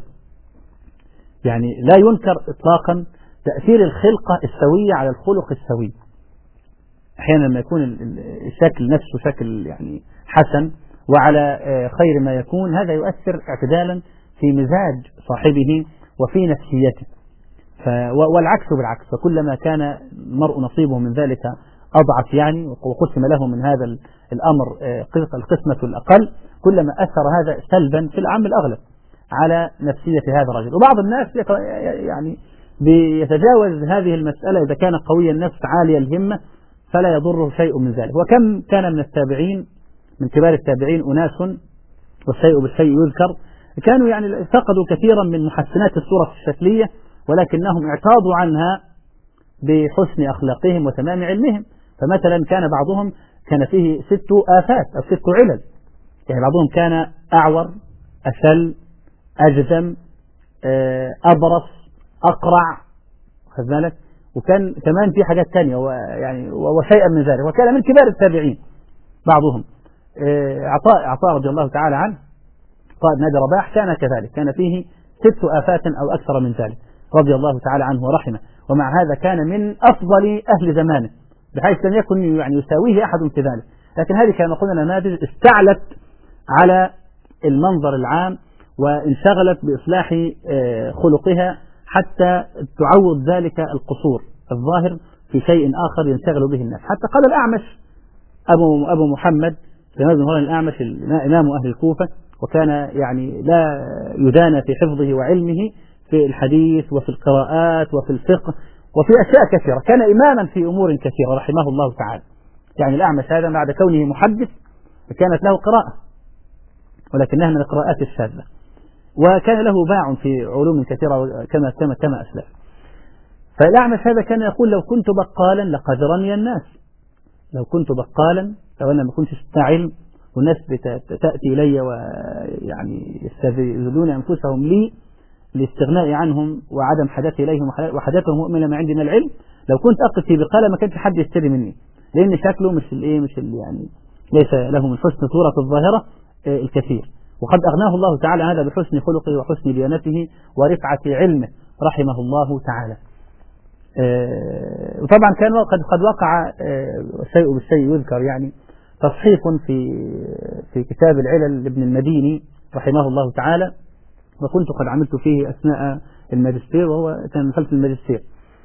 يعني لا ينكر إطلاقا تأثير الخلقة السوية على الخلق السوي. أحيانا لما يكون الشكل نفسه شكل يعني حسن وعلى خير ما يكون، هذا يؤثر اعتدالا في مزاج صاحبه وفي نفسيته، والعكس بالعكس، فكلما كان المرء نصيبه من ذلك أضعف يعني وقسم له من هذا الأمر القسمة الأقل، كلما أثر هذا سلبا في العام الأغلب على نفسية هذا الرجل. وبعض الناس يعني بيتجاوز هذه المسألة إذا كان قوي النفس عالي الهمة فلا يضره شيء من ذلك. وكم كان من التابعين من كبار التابعين أناس والشيء بالشيء يذكر كانوا يعني فقدوا كثيرا من محسنات الصورة الشكلية، ولكنهم اعتاضوا عنها بحسن أخلاقهم وتمام علمهم. فمثلا كان بعضهم كان فيه ست آفات أو ست علل، يعني بعضهم كان أعور أشل أجذم أبرص أقرع، خذ بالك، وكان كمان في حاجات تانية ويعني وشيئا من ذلك. وكان من كبار التابعين بعضهم عطاء عطاء رضي الله تعالى عنه، عطاء بن أبي رباح كان كذلك، كان فيه ست آفات أو أكثر من ذلك رضي الله تعالى عنه ورحمه. ومع هذا كان من أفضل أهل زمانه بحيث لم يكن يعني يساويه أحد في ذلك. لكن هذه كما قلنا نماذج استعلت على المنظر العام وانشغلت بإصلاح خلقها حتى تعوض ذلك القصور الظاهر في شيء آخر ينشغل به الناس. حتى قال الأعمش أبو أبو محمد سليمان بن مهران الأعمش إمام أهل الكوفة، وكان يعني لا يدانى في حفظه وعلمه في الحديث وفي القراءات وفي الفقه وفي أشياء كثيرة، كان إماما في أمور كثيرة رحمه الله تعالى. يعني الأعمش هذا بعد كونه محدث كانت له قراءة ولكنها من القراءات الشاذة، وكان له باع في علوم كثيرة كما كما كما أسلف. فالأعمش هذا كان يقول لو كنت بقالا لقدرني الناس، لو كنت بقالا لو أنا ما كنتش علم والناس تأتي إلي ويعني يستذلون أنفسهم لي لاستغناء عنهم وعدم حاجتي إليهم وحاجتهم مؤمنة ما عندي من العلم، لو كنت أقف في بقالة ما كانش حد يشتري مني، لأن شكله مش الإيه مش ال يعني ليس له من حسن صورة الظاهرة الكثير. وقد أغناه الله تعالى هذا بحسن خلقه وحسن ديانته ورفعة علمه رحمه الله تعالى. وطبعا كان قد قد وقع الشيء بالشيء يذكر، يعني تصحيف في في كتاب العلل لابن المديني رحمه الله تعالى، وكنت قد عملت فيه أثناء الماجستير وهو كان من خلف الماجستير.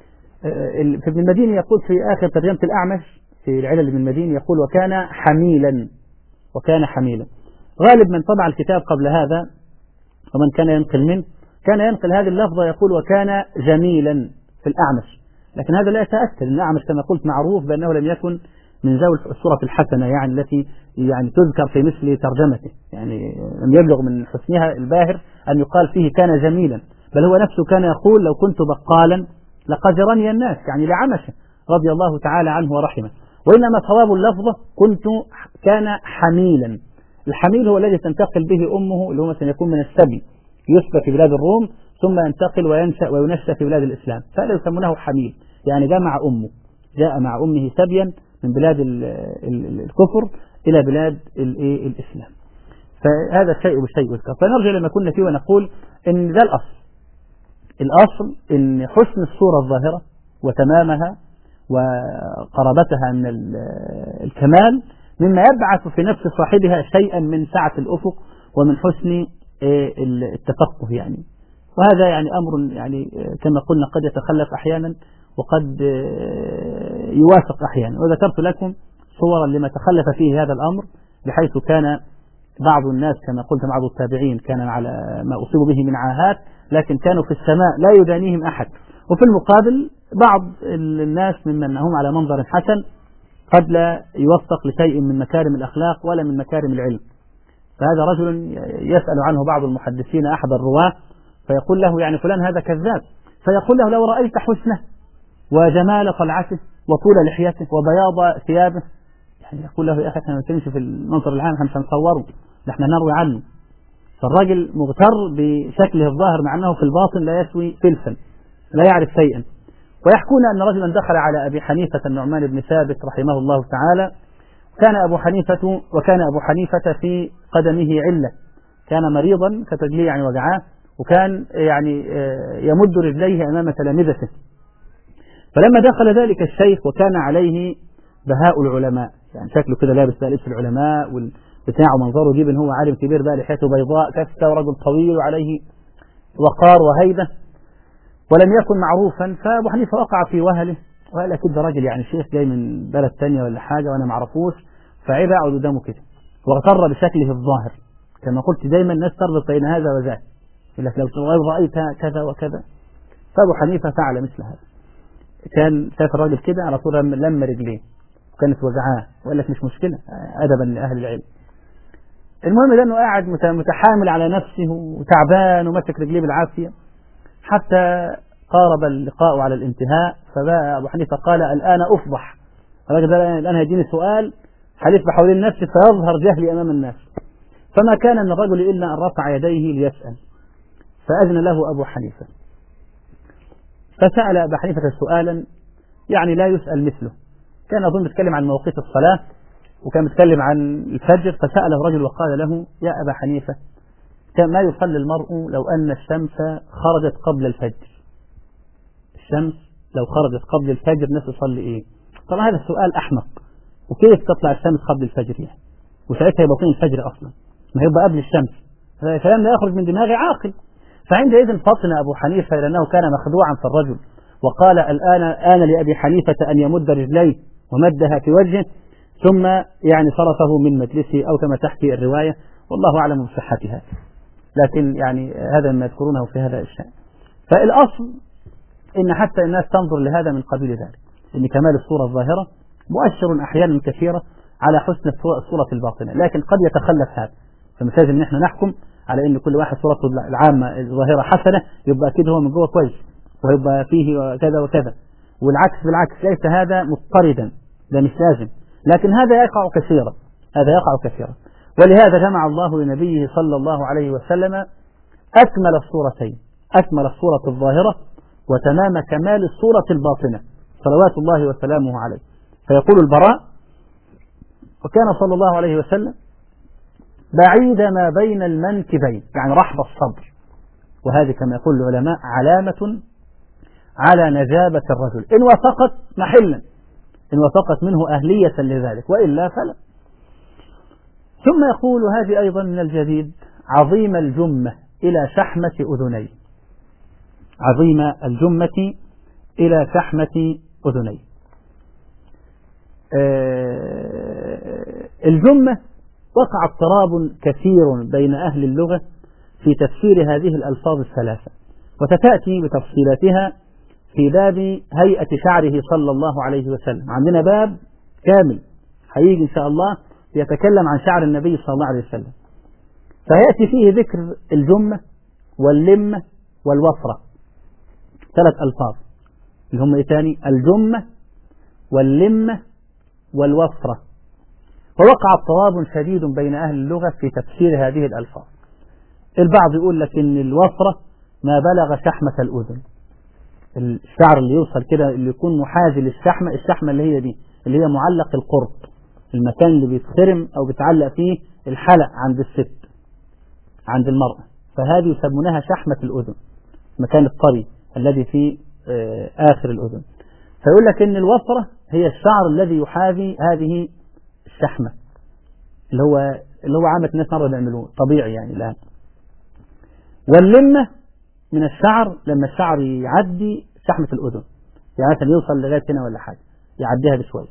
في ابن المديني يقول في آخر ترجمة الأعمش في العلل ابن المديني يقول وكان حميلا، وكان حميلا. غالب من طبع الكتاب قبل هذا ومن كان ينقل منه كان ينقل هذه اللفظة يقول وكان جميلا في الأعمش، لكن هذا لا يتأكد. الأعمش كما قلت معروف بأنه لم يكن من ذوي الصورة الحسنة يعني التي يعني تذكر في مثل ترجمته، يعني لم يبلغ من حسنها الباهر أن يقال فيه كان جميلا، بل هو نفسه كان يقول لو كنت بقالا لقدرني الناس، يعني لعمشه رضي الله تعالى عنه ورحمه. وإنما صواب اللفظة كنت كان حميلا. الحميل هو الذي تنتقل به أمه، اللي هو مثلا يكون من السبي يسبى في بلاد الروم ثم ينتقل وينشأ وينشأ في بلاد الإسلام، فهذا يسمونه حميل، يعني جاء مع أمه، جاء مع أمه سبيا من بلاد الكفر إلى بلاد الإسلام. فهذا الشيء بالشيء يذكر. فنرجع لما كنا فيه ونقول إن ذا الأصل الأصل إن حسن الصورة الظاهرة وتمامها وقرابتها من الكمال مما يبعث في نفس صاحبها شيئا من سعة الأفق ومن حسن التفقه يعني. وهذا يعني أمر يعني كما قلنا قد يتخلف أحيانا وقد يوافق أحيانا. وذكرت لكم صورا لما تخلف فيه هذا الأمر، بحيث كان بعض الناس كما قلت بعض التابعين كان على ما أصيبوا به من عاهات، لكن كانوا في السماء لا يدانيهم أحد. وفي المقابل بعض الناس ممن هم على منظر حسن قد لا يوفق لشيء من مكارم الأخلاق ولا من مكارم العلم. فهذا رجل يسأل عنه بعض المحدثين أحد الرواة فيقول له يعني فلان هذا كذاب، فيقول له لو رأيت حسنه وجمال طلعته وطول لحيته وبياض ثيابه يعني يقول له يا أخي احنا ما نتكلمش في المنظر العام، احنا مش هنصوره، ده احنا نروي عنه. فالراجل مغتر بشكله الظاهر مع أنه في الباطن لا يسوي فلسا، لا يعرف شيئا. ويحكون أن رجلا دخل على أبي حنيفة النعمان بن ثابت رحمه الله تعالى، كان أبو حنيفة وكان أبو حنيفة في قدمه علة، كان مريضا كتجليه يعني وجعاه، وكان يعني يمد رجليه أمام تلامذته. فلما دخل ذلك الشيخ وكان عليه بهاء العلماء، يعني شكله كده لابس بقى لبس العلماء والبتاع ومنظره جيب ان هو عالم كبير بقى، لحيته بيضاء كفته ورجل طويل وعليه وقار وهيبة، ولم يكن معروفا. فأبو حنيفة وقع في وهله وقال أكيد ده راجل يعني شيخ جاي من بلد تانية ولا حاجة وأنا معرفوش، فعيب أقعد قدامه كده، واغتر بشكله الظاهر. كما قلت دايما الناس تربط بين هذا وذاك، يقول لك لو رأيت كذا وكذا. فأبو حنيفة فعل مثل هذا، كان شاف الراجل كده على طول لما رجليه وكانت وجعاه، وقال لك مش مشكلة أدبا لأهل العلم. المهم ده أنه قاعد متحامل على نفسه وتعبان ومسك رجليه بالعافية حتى قارب اللقاء على الانتهاء. فبقى أبو حنيفة قال الآن أفضح، الراجل ده الآن هيديني سؤال حلف بحولين نفسي فيظهر جهلي أمام الناس. فما كان من الرجل إلا أن رفع يديه ليسأل، فأذن له أبو حنيفة، فسأل أبو حنيفة سؤالا يعني لا يسأل مثله. كان أظن بيتكلم عن مواقيت الصلاة وكان بيتكلم عن الفجر، فسأله رجل وقال له يا أبا حنيفة ما يصلي المرء لو أن الشمس خرجت قبل الفجر؟ الشمس لو خرجت قبل الفجر الناس يصلي إيه؟ طبعا هذا السؤال أحمق، وكيف تطلع الشمس قبل الفجر يعني؟ وساعتها يبقى طين الفجر أصلا، ما يبقى قبل الشمس، فلم لا يخرج من دماغ عاقل. فعندئذ فطن أبو حنيفة لأنه كان مخدوعا في الرجل، وقال الآن آن لأبي حنيفة أن يمد رجليه ومدها في وجهه، ثم يعني صرفه من مجلسه أو كما تحكي الرواية، والله أعلم بصحتها، لكن يعني هذا ما يذكرونه في هذا الشأن. فالأصل إن حتى الناس تنظر لهذا من قبيل ذلك، إن كمال الصورة الظاهرة مؤشر أحيانا كثيرة على حسن الصورة الباطنة، لكن قد يتخلف هذا. فمش لازم إن احنا نحكم على إن كل واحد صورته العامة الظاهرة حسنة يبقى أكيد هو من جوه كويس ويبقى فيه كذا وكذا، والعكس بالعكس، ليس هذا مضطردا، ده مش لازم، لكن هذا يقع كثيرا، هذا يقع كثيرا. ولهذا جمع الله لنبيه صلى الله عليه وسلم أكمل الصورتين، أكمل الصورة الظاهرة وتمام كمال الصورة الباطنة صلوات الله وسلامه عليه. فيقول البراء وكان صلى الله عليه وسلم بعيد ما بين المنكبين، يعني رحب الصدر، وهذه كما يقول العلماء علامة على نجابة الرجل إن وثقت محلا، إن وثقت منه أهلية لذلك، وإلا فلا. ثم يقول هذه أيضا من الجديد عظيم الجمة إلى شحمة أذني، عظيم الجمة إلى شحمة أذني. آه الجمة وقع اضطراب كثير بين أهل اللغة في تفسير هذه الألفاظ الثلاثة، وستأتي بتفصيلاتها في باب هيئة شعره صلى الله عليه وسلم. عندنا باب كامل هيجي إن شاء الله يتكلم عن شعر النبي صلى الله عليه وسلم، فيأتي فيه ذكر الجمة واللمة والوفرة، ثلاث ألفاظ اللي هم إيه تاني؟ الجمة واللمة والوفرة. ووقع اضطراب شديد بين أهل اللغة في تفسير هذه الألفاظ. البعض يقول لك إن الوفرة ما بلغ شحمة الأذن، الشعر اللي يوصل كده اللي يكون محاذي للشحمة، الشحمة اللي هي دي اللي هي معلق القرط، المكان اللي بيتخرم أو بيتعلق فيه الحلق عند الست عند المرأة، فهذه يسمونها شحمة الأذن، مكان الطري الذي في آخر الأذن. فيقول لك إن الوفرة هي الشعر الذي يحاذي هذه الشحمة، اللي هو اللي هو عامة الناس مرة بيعملوه طبيعي يعني الآن. واللمة من الشعر لما الشعر يعدي شحمة الأذن، يعني مثلا يوصل لغاية هنا ولا حاجة يعديها بشوية.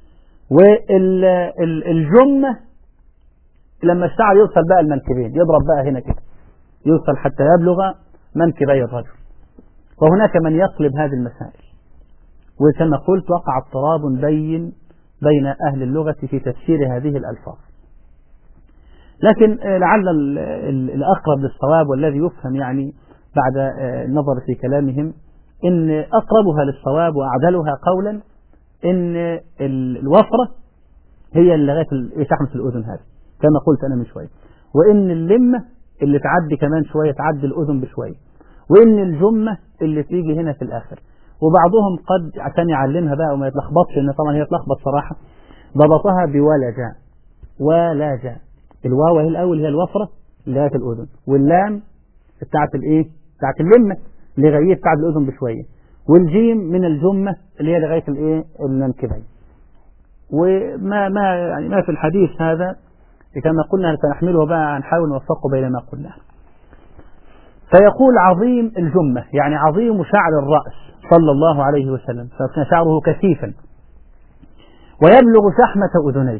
والجمة لما الشعر يوصل بقى المنكبين، يضرب بقى هنا كده يوصل حتى يبلغ منكبي الرجل. وهناك من يقلب هذه المسائل، وكما قلت وقع اضطراب بين بين أهل اللغة في تفسير هذه الألفاظ، لكن لعل الأقرب للصواب والذي يفهم يعني بعد النظر في كلامهم إن أقربها للصواب وأعدلها قولا إن الوفرة هي اللي لغاية شحمة الأذن هذه كما قلت أنا من شوية، وإن اللمة اللي تعدي كمان شوية تعدي الأذن بشوية، وإن الجمة اللي تيجي هنا في الآخر. وبعضهم قد عشان يعلمها بقى وما يتلخبطش، إن طبعا هي تلخبط صراحة، ضبطها بولجا ولاجا. الواو هي الأول هي الوفرة لغاية الأذن، واللام بتاعت الإيه بتاعت اللمة لغاية بتاعت الأذن بشوية، والجيم من الجمة اللي هي لغاية الإيه المنكبين. وما ما يعني ما في الحديث هذا كما قلنا سنحمله بقى، هنحاول نوفقه بين ما قلنا. فيقول عظيم الجمة يعني عظيم شعر الرأس صلى الله عليه وسلم، فكان شعره كثيفا، ويبلغ شحمة أذنيه،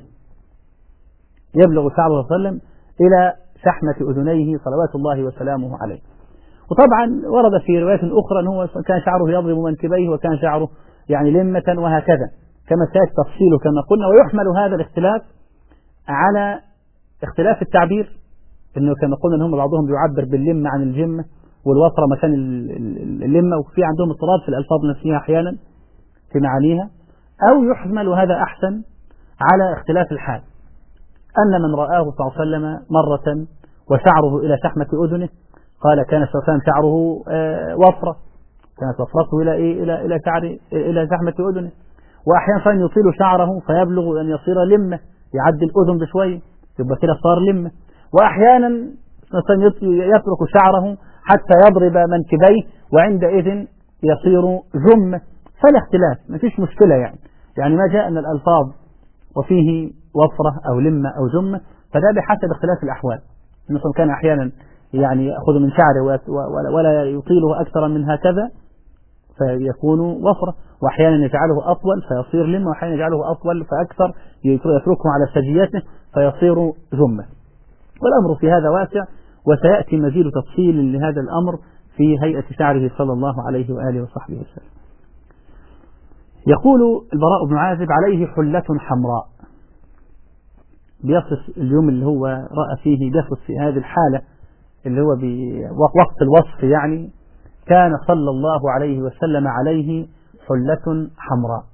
يبلغ شعره صلى الله عليه وسلم إلى شحمة أذنيه صلوات الله وسلامه عليه. وطبعا ورد في روايات أخرى أنه هو كان شعره يضرب منكبيه، وكان شعره يعني لمة وهكذا، كما سيأتي تفصيله كما قلنا. ويحمل هذا الاختلاف على اختلاف التعبير، انه كما قلنا ان هم بعضهم بيعبر باللمة عن الجمة، والوفرة مكان اللمة، وفي عندهم اضطراب في الألفاظ نفسها أحيانا في معانيها. أو يحمل هذا أحسن على اختلاف الحال، أن من رآه صلى الله عليه وسلم مرة وشعره إلى شحمة أذنه قال كان صلى الله عليه وسلم شعره وفرة، كانت وفرته إلى إيه إلى إلى شعر إلى شحمة أذنه. وأحيانا كان يطيل شعره فيبلغ أن يصير لمة، يعدي الأذن بشوية يبقى كده صار لمة. وأحيانا يترك شعره حتى يضرب منكبيه وعندئذ يصير جمة. فلا اختلاف، ما فيش مشكلة يعني يعني ما جاء من الألفاظ وفيه وفرة أو لمة أو جمة، فده بحسب اختلاف الأحوال. مثلا كان أحيانا يعني يأخذ من شعره ولا يطيله أكثر من هكذا فيكون وفرة، وأحيانا يجعله أطول فيصير لمة، وأحيانا يجعله أطول فأكثر يتركه على سجيته فيصير جمة. والأمر في هذا واسع، وسيأتي مزيد تفصيل لهذا الأمر في هيئة شعره صلى الله عليه وآله وصحبه وسلم. يقول البراء بن عازب عليه حلة حمراء، بيصف اليوم اللي هو رأى فيه، بيصف في هذه الحالة اللي هو بوقت الوصف يعني، كان صلى الله عليه وسلم عليه حلة حمراء.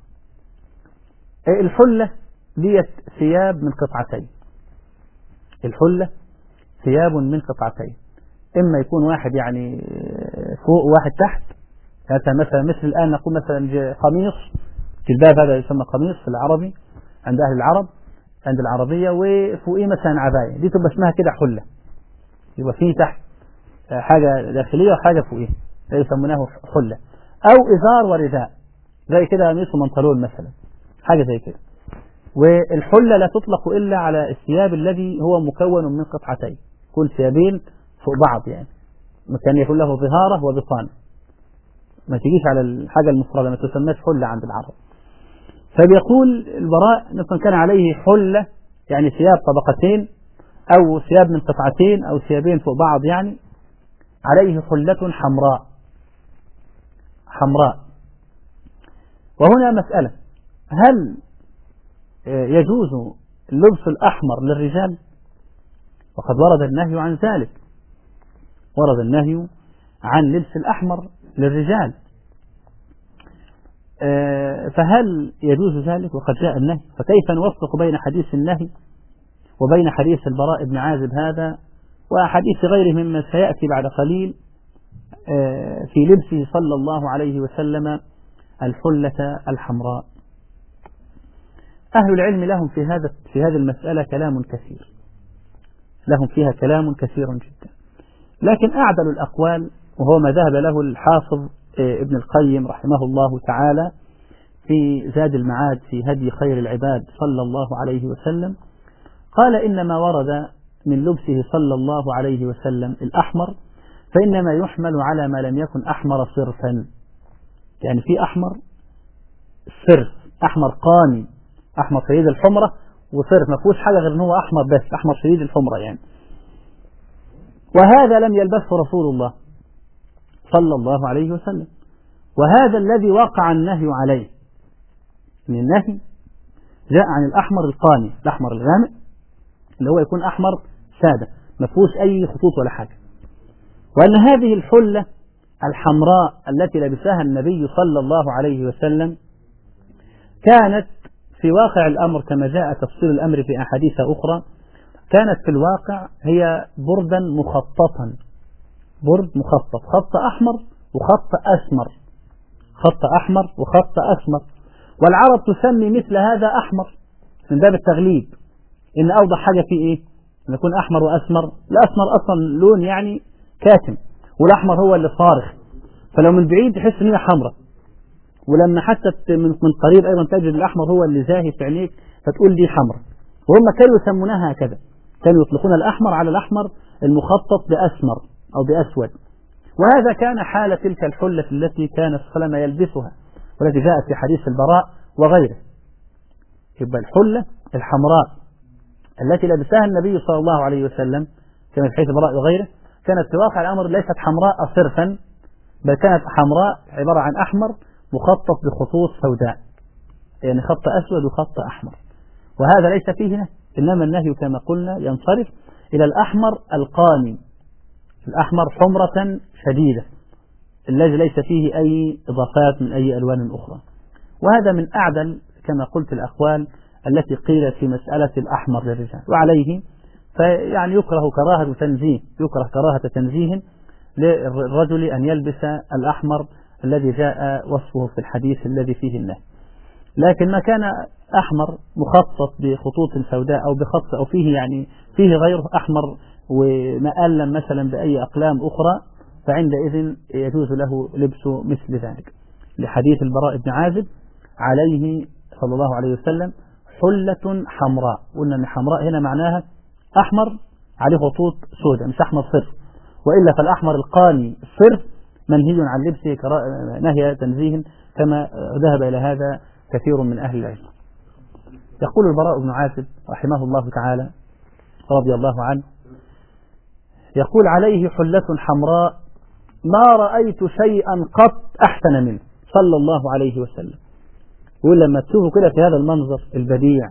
الحلة ديت ثياب من قطعتين، الحلة ثياب من قطعتين، إما يكون واحد يعني فوق وواحد تحت، هذا مثلا مثل الآن نقول مثلا قميص، جلباب هذا يسمى قميص في العربي عند أهل العرب عند العربية، وفوقيه مثلا عباية، دي تبقى اسمها كده حلة، يبقى فيه تحت حاجة داخلية وحاجة فوقيه، يسمونه حلة. أو إزار ورداء زي كده قميص ومنطلون مثلا، حاجة زي كده. والحلة لا تطلق إلا على الثياب الذي هو مكون من قطعتين، كل ثيابين فوق بعض يعني، كان يكون له ظهارة وبطانة، ما تجيش على الحاجة المفردة، ما تسمىش حلة عند العرب. فبيقول البراء مثلا كان عليه حلة يعني ثياب طبقتين أو ثياب من قطعتين أو ثيابين فوق بعض يعني، عليه حلة حمراء حمراء. وهنا مسألة، هل يجوز اللبس الأحمر للرجال؟ وقد ورد النهي عن ذلك، ورد النهي عن لبس الأحمر للرجال، فهل يجوز ذلك؟ وقد جاء النهي، فكيف نوفق بين حديث النهي وبين حديث البراء بن عازب هذا وحديث غيره مما سيأتي بعد قليل في لبسه صلى الله عليه وسلم الحلة الحمراء؟ أهل العلم لهم في هذا في هذه المسألة كلام كثير، لهم فيها كلام كثير جدا، لكن أعدل الأقوال وهو ما ذهب له الحافظ ابن القيم رحمه الله تعالى في زاد المعاد في هدي خير العباد صلى الله عليه وسلم، قال إنما ورد من لبسه صلى الله عليه وسلم الأحمر فإنما يحمل على ما لم يكن أحمر صرفا، يعني في أحمر صرف، أحمر قاني، أحمر شديد الحمرة وصرف، ما فيهوش حاجة غير إن هو أحمر بس، أحمر شديد الحمرة يعني. وهذا لم يلبسه رسول الله صلى الله عليه وسلم، وهذا الذي وقع النهي عليه، من النهي جاء عن الأحمر القاني، الأحمر الغامق اللي هو يكون أحمر سادة ما فيهوش أي خطوط ولا حاجة. وأن هذه الحلة الحمراء التي لبسها النبي صلى الله عليه وسلم كانت في واقع الأمر كما جاء تفصيل الأمر في أحاديث أخرى كانت في الواقع هي بردا مخططا، برد مخطط، خط أحمر وخط أسمر، خط أحمر وخط أسمر، والعرب تسمي مثل هذا أحمر من باب التغليب، إن أوضح حاجة فيه إيه؟ أن يكون أحمر وأسمر. الأسمر أصلا لون يعني كاتم، والأحمر هو اللي صارخ، فلو من بعيد تحس إن هي حمراء، ولما حتى من من قريب أيضا تجد الأحمر هو اللي زاهي في عينيك فتقول دي حمراء. وهم كانوا يسمونها هكذا، كانوا يطلقون الأحمر على الأحمر المخطط بأسمر أو بأسود. وهذا كان حال تلك الحلة التي كان صلى الله عليه وسلم يلبسها، والتي جاءت في حديث البراء وغيره. يبقى الحلة الحمراء التي لبسها النبي صلى الله عليه وسلم كما في حديث البراء وغيره كانت في واقع الأمر ليست حمراء صرفا، بل كانت حمراء عبارة عن أحمر مخطط بخطوط سوداء، يعني خط أسود وخط أحمر. وهذا ليس فيه نهي، إنما النهي كما قلنا ينصرف إلى الأحمر القاني، الأحمر حمرة شديدة الذي ليس فيه أي إضافات من أي ألوان أخرى. وهذا من أعدل كما قلت الأقوال التي قيلت في مسألة الأحمر للرجال، وعليه فيعني يكره كراهة تنزيه، يكره كراهة تنزيه للرجل أن يلبس الأحمر الذي جاء وصفه في الحديث الذي فيه النهي. لكن ما كان أحمر مخطط بخطوط سوداء أو بخط أو فيه يعني فيه غيره أحمر ومألم مثلا بأي أقلام أخرى، فعندئذ يجوز له لبس مثل ذلك، لحديث البراء بن عازب عليه صلى الله عليه وسلم حلة حمراء. قلنا أن حمراء هنا معناها أحمر عليه خطوط سوداء مش أحمر صرف، وإلا فالأحمر القاني صرف منهي عن لبسه نهي تنزيه كما ذهب إلى هذا كثير من أهل العلم. يقول البراء بن عازب رحمه الله تعالى رضي الله عنه، يقول عليه حلة حمراء ما رأيت شيئا قط أحسن منه صلى الله عليه وسلم. يقول لما تشوفوا كده في هذا المنظر البديع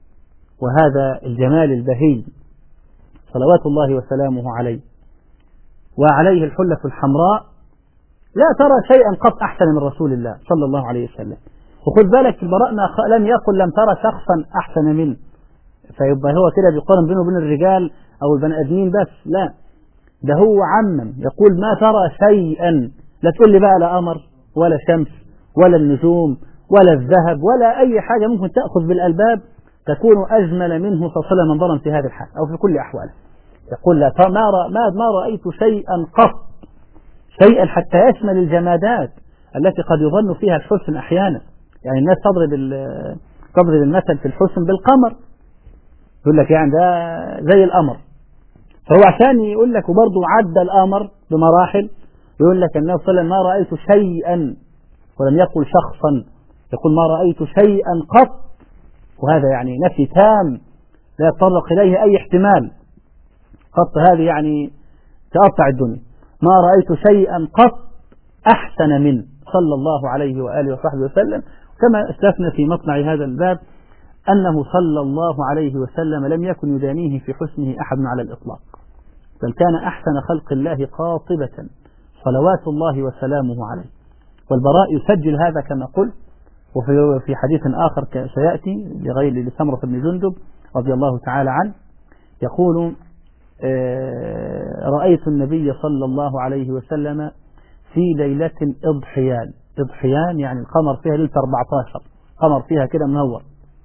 وهذا الجمال البهي صلوات الله وسلامه عليه وعليه الحلة الحمراء لا ترى شيئا قط أحسن من رسول الله صلى الله عليه وسلم. وخذ بالك البراء لم يقل لم ترى شخصا أحسن منه، فيبقى هو كده بيقارن بينه وبين الرجال أو البني آدمين بس، لا ده هو عمم، يقول ما ترى شيئا، لا تقول لي بقى لا قمر ولا شمس ولا النجوم ولا الذهب ولا أي حاجة ممكن تأخذ بالألباب تكون أجمل منه صلى الله عليه وسلم منظرا في هذه الحال أو في كل أحواله. يقول لا ما, ما, ما رأيت شيئا قط، شيئا حتى يشمل الجمادات التي قد يظن فيها الحسن أحيانا. يعني الناس تضرب تضرب المثل في الحسن بالقمر، يقول لك يعني ده زي القمر، فهو عشان يقول لك وبرضه عدى القمر بمراحل يقول لك النبي صلى الله عليه وسلم ما رأيت شيئا، ولم يقل شخصا، يقول ما رأيت شيئا قط، وهذا يعني نفي تام لا يتطرق إليه أي احتمال. قط هذه يعني تقطع الدنيا. ما رأيت شيئا قط أحسن منه صلى الله عليه وآله وصحبه وسلم. كما استثنى في مطلع هذا الباب أنه صلى الله عليه وسلم لم يكن يدانيه في حسنه أحد على الإطلاق، بل كان أحسن خلق الله قاطبة صلوات الله وسلامه عليه. والبراء يسجل هذا كما قلت، وفي حديث آخر سيأتي لغير لسمرة بن جندب رضي الله تعالى عنه يقول رأيت النبي صلى الله عليه وسلم في ليلة إضحيان، إضحيان يعني القمر فيها ليلة أربعة عشر، قمر فيها كده منور،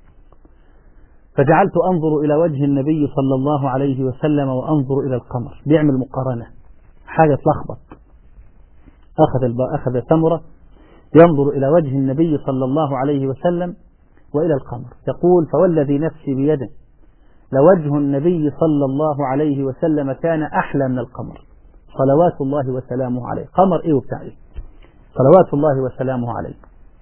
فجعلت أنظر إلى وجه النبي صلى الله عليه وسلم وأنظر إلى القمر، بيعمل مقارنة حاجة تلخبط. أخذ أخذ ثمرة ينظر إلى وجه النبي صلى الله عليه وسلم وإلى القمر، يقول فوالذي نفسي بيده لوجه النبي صلى الله عليه وسلم كان أحلى من القمر صلوات الله وسلامه عليه. قمر إيه وبتاع إيه صلوات الله وسلامه عليه.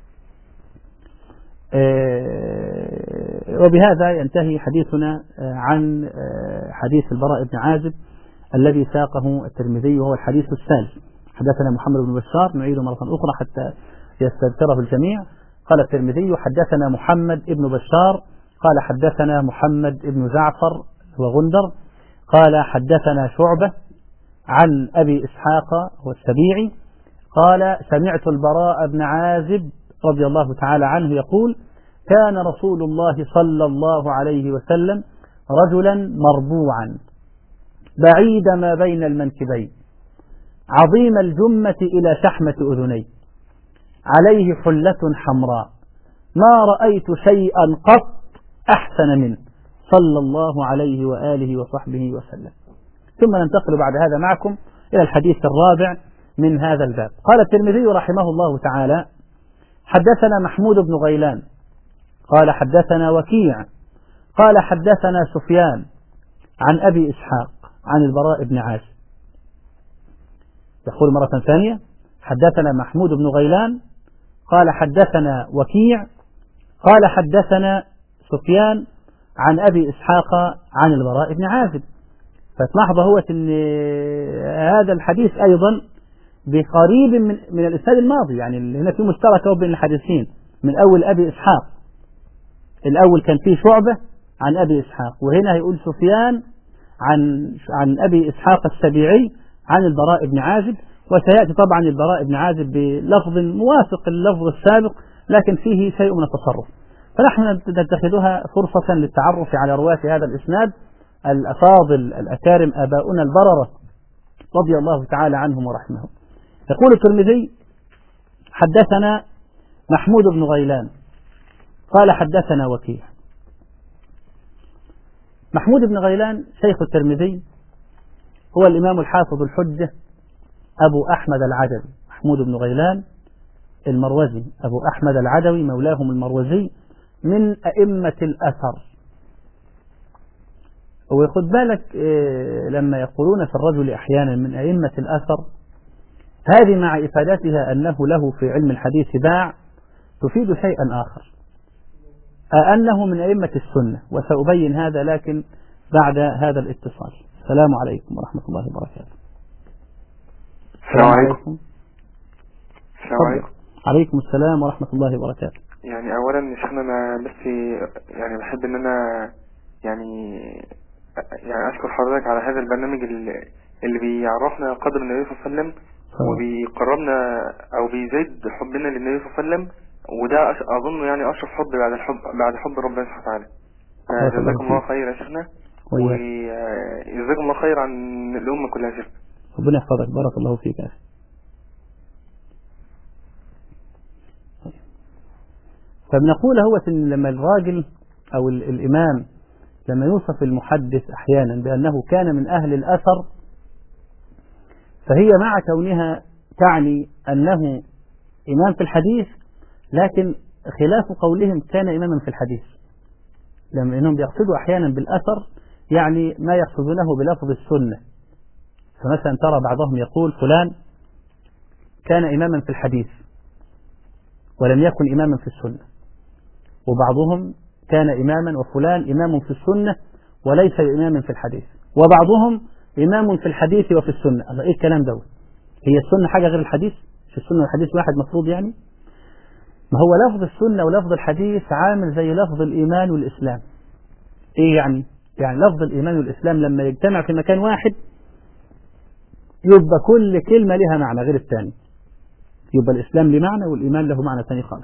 آه وبهذا ينتهي حديثنا آه عن آه حديث البراء بن عازب الذي ساقه الترمذي وهو الحديث الثالث. حدثنا محمد بن بشار، نعيده مرة أخرى حتى يستذكره الجميع. قال الترمذي حدثنا محمد بن بشار قال حدثنا محمد بن جعفر وغندر قال حدثنا شعبة عن أبي إسحاق والسبيعي قال سمعت البراء بن عازب رضي الله تعالى عنه يقول كان رسول الله صلى الله عليه وسلم رجلا مربوعا بعيد ما بين المنكبين عظيم الجمة إلى شحمة أذنيه عليه حلة حمراء ما رأيت شيئا قط أحسن منه صلى الله عليه وآله وصحبه وسلم. ثم ننتقل بعد هذا معكم إلى الحديث الرابع من هذا الباب. قال الترمذي رحمه الله تعالى: حدثنا محمود بن غيلان قال حدثنا وكيع قال حدثنا سفيان عن أبي إسحاق عن البراء بن عازب. يقول مرة ثانية: حدثنا محمود بن غيلان قال حدثنا وكيع قال حدثنا سفيان عن أبي إسحاق عن البراء بن عازب. فتلاحظ هو أن هذا الحديث أيضا بقريب من, من الإسناد الماضي، يعني هنا في مشتركة بين الحديثين من أول أبي إسحاق. الأول كان فيه شعبة عن أبي إسحاق، وهنا هيقول سفيان عن عن أبي إسحاق السبيعي عن البراء بن عازب. وسيأتي طبعا البراء بن عازب بلفظ موافق للفظ السابق لكن فيه شيء من التصرف، فنحن نتخذها فرصة للتعرف على رواة هذا الإسناد الأفاضل الأكارم آباؤنا البررة رضي الله تعالى عنهم ورحمهم. يقول الترمذي: حدثنا محمود بن غيلان قال حدثنا وكيع. محمود بن غيلان شيخ الترمذي هو الإمام الحافظ الحجة أبو أحمد العدوي، محمود بن غيلان المروزي أبو أحمد العدوي مولاهم المروزي من أئمة الأثر. ويخد بالك إيه لما يقولون في الرجل أحيانا من أئمة الأثر، هذه مع إفادتها أنه له في علم الحديث باع تفيد شيئا آخر، أنه من أئمة السنة، وسأبين هذا لكن بعد هذا الاتصال. السلام عليكم ورحمة الله وبركاته. السلام عليكم. السلام عليكم. عليكم السلام ورحمة الله وبركاته. يعني أولا شيخنا أنا بس يعني بحب إن أنا يعني يعني أشكر حضرتك على هذا البرنامج اللي بيعرفنا قدر النبي صلى الله عليه وسلم وبيقربنا أو بيزيد حبنا للنبي صلى الله عليه وسلم، وده أظن يعني أشرف حب بعد الحب بعد حب ربنا سبحانه وتعالى. جزاكم الله خير يا شيخنا، وجزاكم الله خير عن الأمة كلها شيخنا. ربنا يحفظك، بارك الله فيك يا أخي. فبنقول هو إن لما الراجل أو الإمام لما يوصف المحدث أحيانا بأنه كان من أهل الأثر، فهي مع كونها تعني أنه إمام في الحديث، لكن خلاف قولهم كان إماما في الحديث، لما إنهم بيقصدوا أحيانا بالأثر يعني ما يقصدونه بلفظ السنة. فمثلا ترى بعضهم يقول فلان كان إماما في الحديث ولم يكن إماما في السنة، وبعضهم كان إماما وفلان إمام في السنة وليس إماما في الحديث، وبعضهم إمام في الحديث وفي السنة. الله إيه الكلام ده؟ هي السنة حاجة غير الحديث؟ في السنة والحديث واحد مفروض يعني؟ ما هو لفظ السنة ولفظ الحديث عامل زي لفظ الإيمان والإسلام. إيه يعني؟ يعني لفظ الإيمان والإسلام لما يجتمع في مكان واحد يبقى كل كلمة لها معنى غير الثاني، يبقى الإسلام له معنى والإيمان له معنى ثاني خالص.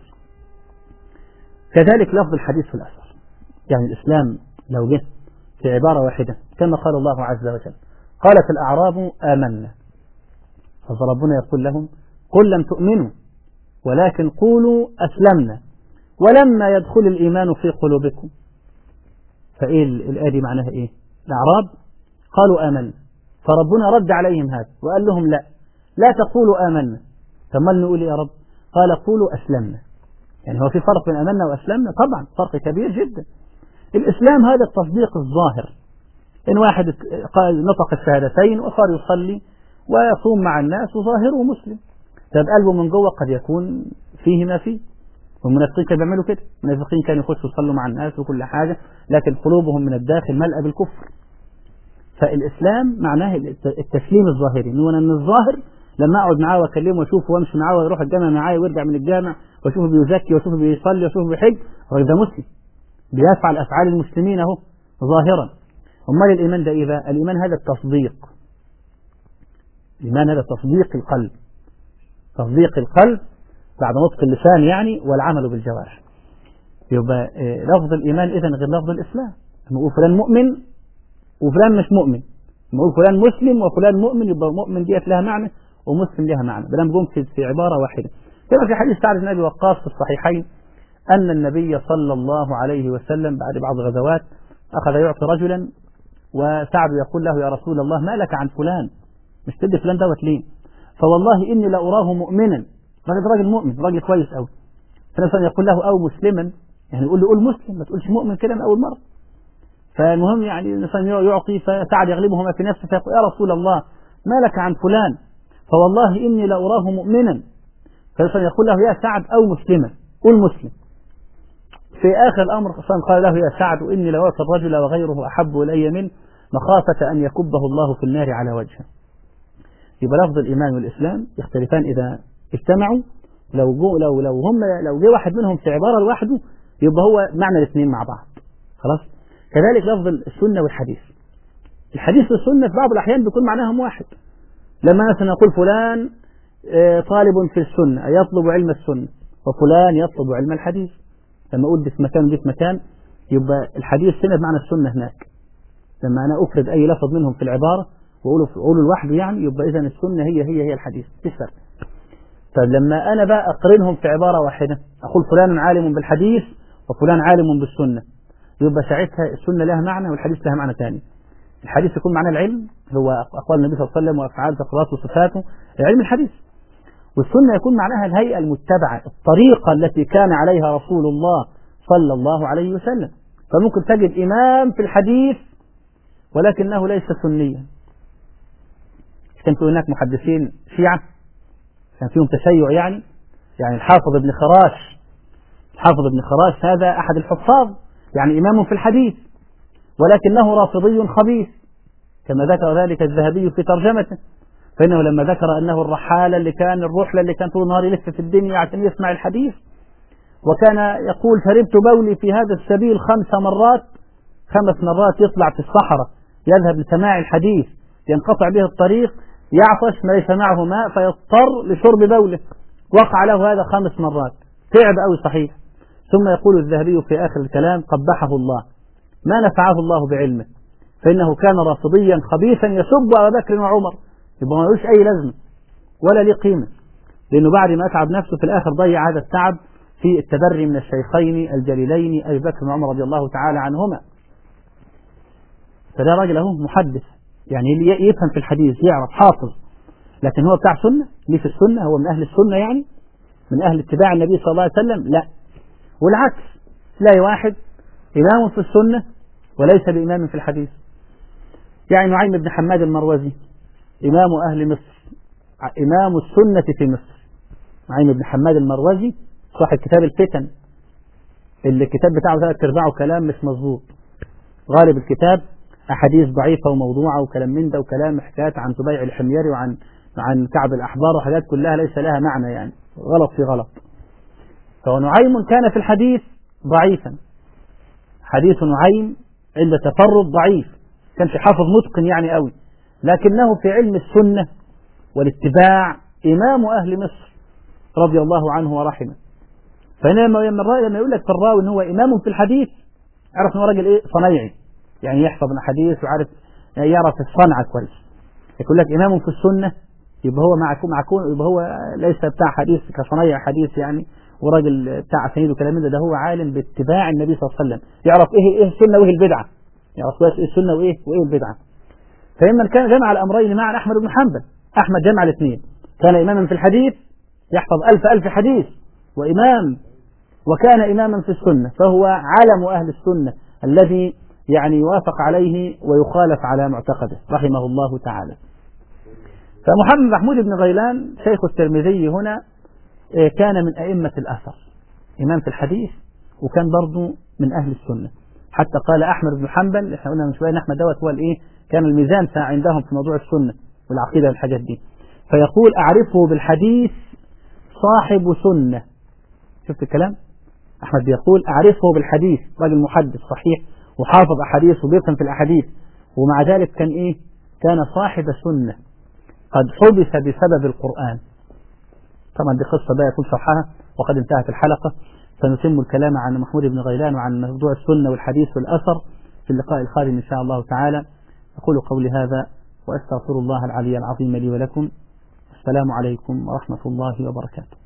كذلك لفظ الحديث في الأثر، يعني الإسلام لو جه في عبارة واحدة كما قال الله عز وجل: قالت الأعراب آمنا، فربنا يقول لهم: قل لم تؤمنوا ولكن قولوا أسلمنا ولما يدخل الإيمان في قلوبكم. فإيه الآية دي معناها إيه؟ الأعراب قالوا آمنا، فربنا رد عليهم هذا وقال لهم: لا لا تقولوا آمنا، ثم نقول يا رب قال قولوا أسلمنا. يعني هو في فرق بين آمنا وأسلمنا؟ طبعا فرق كبير جدا. الإسلام هذا التصديق الظاهر، إن واحد نطق الشهادتين وصار يصلي ويصوم مع الناس وظاهره مسلم، طب قلبه من جوه قد يكون فيه ما فيه. والمنافقين كانوا بيعملوا كده، المنافقين كانوا يخشوا يصلوا مع الناس وكل حاجة، لكن قلوبهم من الداخل ملأ بالكفر. فالإسلام معناه التسليم الظاهري، إنه أنا من الظاهر لما أقعد معاه وأكلمه وأشوفه وأمشي معاه ويروح الجامع معايا ويرجع من الجامع وأشوفه بيزكي وأشوفه بيصلي وأشوفه بيحج، ده مسلم بيفعل أفعال المسلمين أهو ظاهرا. أمال الإيمان ده إيه بقى؟ الإيمان هذا التصديق، الإيمان هذا تصديق القلب، تصديق القلب بعد نطق اللسان يعني والعمل بالجوارح. يبقى لفظ الإيمان إذن غير لفظ الإسلام. نقول فلان مؤمن وفلان مش مؤمن، نقول فلان مسلم وفلان مؤمن، يبقى مؤمن ديت لها معنى ومسلم لها معنى، بلان بقوم في, في عبارة واحدة. كما في حديث سعد بن أبي وقاص في الصحيحين أن النبي صلى الله عليه وسلم بعد بعض الغزوات أخذ يعطي رجلا، وسعد يقول له يا رسول الله ما لك عن فلان، مش تدي فلان دوت ليه؟ فوالله إني لأراه مؤمنا، راجل راجل مؤمن راجل كويس أوي. فنسأل يقول له أو مسلما، يعني يقول له قول مسلم ما تقولش مؤمن كده من أول مرة. فالمهم يعني الإنسان يعطي، فسعد يغلبهما في نفسه فيقول يا رسول الله ما لك عن فلان، فوالله إني لأراه مؤمنا. فالإنسان يقول له يا سعد أو مسلما، قول مسلم. في آخر الأمر قال له يا سعد إني لأعطي الرجل وغيره أحب إلي منه مخافة أن يكبه الله في النار على وجهه. يبقى لفظ الإيمان والإسلام يختلفان إذا اجتمعوا. لو جو لو لو هم لو جه واحد منهم في عبارة لوحده يبقى هو معنى الاثنين مع بعض. خلاص. كذلك لفظ السنة والحديث. الحديث والسنة في بعض الأحيان بيكون معناهم واحد. لما مثلا نقول فلان طالب في السنة يطلب علم السنة، وفلان يطلب علم الحديث. لما أقول دي في مكان ودي في مكان يبقى الحديث هنا بمعنى السنة هناك. لما أنا أفرد أي لفظ منهم في العبارة وأقوله أقوله لوحده يعني يبقى إذا السنة هي هي هي الحديث، مفيش فرق. طيب لما أنا بقى أقرنهم في عبارة واحدة أقول فلان عالم بالحديث وفلان عالم بالسنة، يبقى ساعتها السنة لها معنى والحديث لها معنى ثاني. الحديث يكون معنى العلم هو أقوال النبي صلى الله عليه وسلم وأفعال تقريراته وصفاته، علم الحديث. والسنة يكون معناها الهيئة المتبعة، الطريقة التي كان عليها رسول الله صلى الله عليه وسلم. فممكن تجد إمام في الحديث ولكنه ليس سنيا. كان في هناك محدثين شيعة كان فيهم تشيع يعني يعني الحافظ ابن خراش الحافظ ابن خراش هذا أحد الحفاظ يعني إمام في الحديث، ولكنه رافضي خبيث كما ذكر ذلك الذهبي في ترجمته. فإنه لما ذكر أنه الرحال اللي كان الرحلة اللي كان طول النهار يلف في الدنيا عشان يسمع الحديث، وكان يقول شربت بولي في هذا السبيل خمس مرات خمس مرات يطلع في الصحراء يذهب لسماع الحديث، ينقطع به الطريق، يعطش ما ليس معه ماء فيضطر لشرب بوله، وقع له هذا خمس مرات، تعب أوي صحيح. ثم يقول الذهبي في آخر الكلام قبحه الله ما نفعه الله بعلمه، فإنه كان رافضيا خبيثا يسب أبا بكر وعمر، يبقى ما لهوش أي لازمة ولا ليه قيمة، لأنه بعد ما أتعب نفسه في الآخر ضيع هذا التعب في التبري من الشيخين الجليلين أبي بكر وعمر رضي الله تعالى عنهما. فده راجل أهو محدث يعني يفهم في الحديث يعرف حافظ، لكن هو بتاع سنة ليه في السنة، هو من أهل السنة يعني من أهل اتباع النبي صلى الله عليه وسلم؟ لا. والعكس لا واحد إمام في السنة وليس بإمام في الحديث. يعني نعيم بن حماد المروزي إمام أهل مصر، إمام السنة في مصر. نعيم بن حماد المروزي صاحب كتاب الفتن اللي الكتاب بتاعه ثلاث أرباعه كلام مش مظبوط، غالب الكتاب أحاديث ضعيفة وموضوعة وكلام من ده وكلام حكايات عن سبيع الحميري وعن عن كعب الأحبار وحاجات كلها ليس لها معنى يعني غلط في غلط. فنعيم كان في الحديث ضعيفا، حديث نعيم عند تفرد ضعيف، كان في حافظ متقن يعني قوي، لكنه في علم السنة والاتباع إمام أهل مصر رضي الله عنه ورحمه. فلما لما يقول لك في الراوي ان هو إمام في الحديث عرف ان هو راجل ايه صنيعي، يعني يحفظ الحديث وعارف يعني يعرف الصنعة كويس. يقول لك إمام في السنة يبقى هو معكم معكم يبقى هو ليس بتاع حديث كصنيع حديث يعني وراجل بتاع سيد وكلام من ده، ده هو عالم باتباع النبي صلى الله عليه وسلم، يعرف ايه ايه السنة وايه البدعة، يعرف ايه السنة وايه وايه البدعة. فإما كان جمع الأمرين معا أحمد بن حنبل، أحمد جمع الاثنين، كان إماما في الحديث يحفظ ألف ألف حديث وإمام، وكان إماما في السنة، فهو علم أهل السنة الذي يعني يوافق عليه ويخالف على معتقده رحمه الله تعالى. فمحمد محمود بن غيلان شيخ الترمذي هنا كان من أئمة الأثر، إمام في الحديث وكان برضو من أهل السنة. حتى قال أحمد بن حنبل، احنا قلنا من شوية ان أحمد دوت هو الإيه كان الميزان عندهم في موضوع السنة والعقيدة والحاجات دي. فيقول أعرفه بالحديث صاحب سنة. شفت الكلام؟ أحمد بيقول أعرفه بالحديث، راجل محدث صحيح وحافظ أحاديث وبيفهم في الأحاديث، ومع ذلك كان إيه؟ كان صاحب سنة قد حبس بسبب القرآن. طبعا دي قصة بقى يكون شرحها وقد انتهت الحلقة، سنتم الكلام عن محمود بن غيلان وعن موضوع السنة والحديث والأثر في اللقاء القادم إن شاء الله تعالى. أقول قولي هذا وأستغفر الله العلي العظيم لي ولكم. السلام عليكم ورحمة الله وبركاته.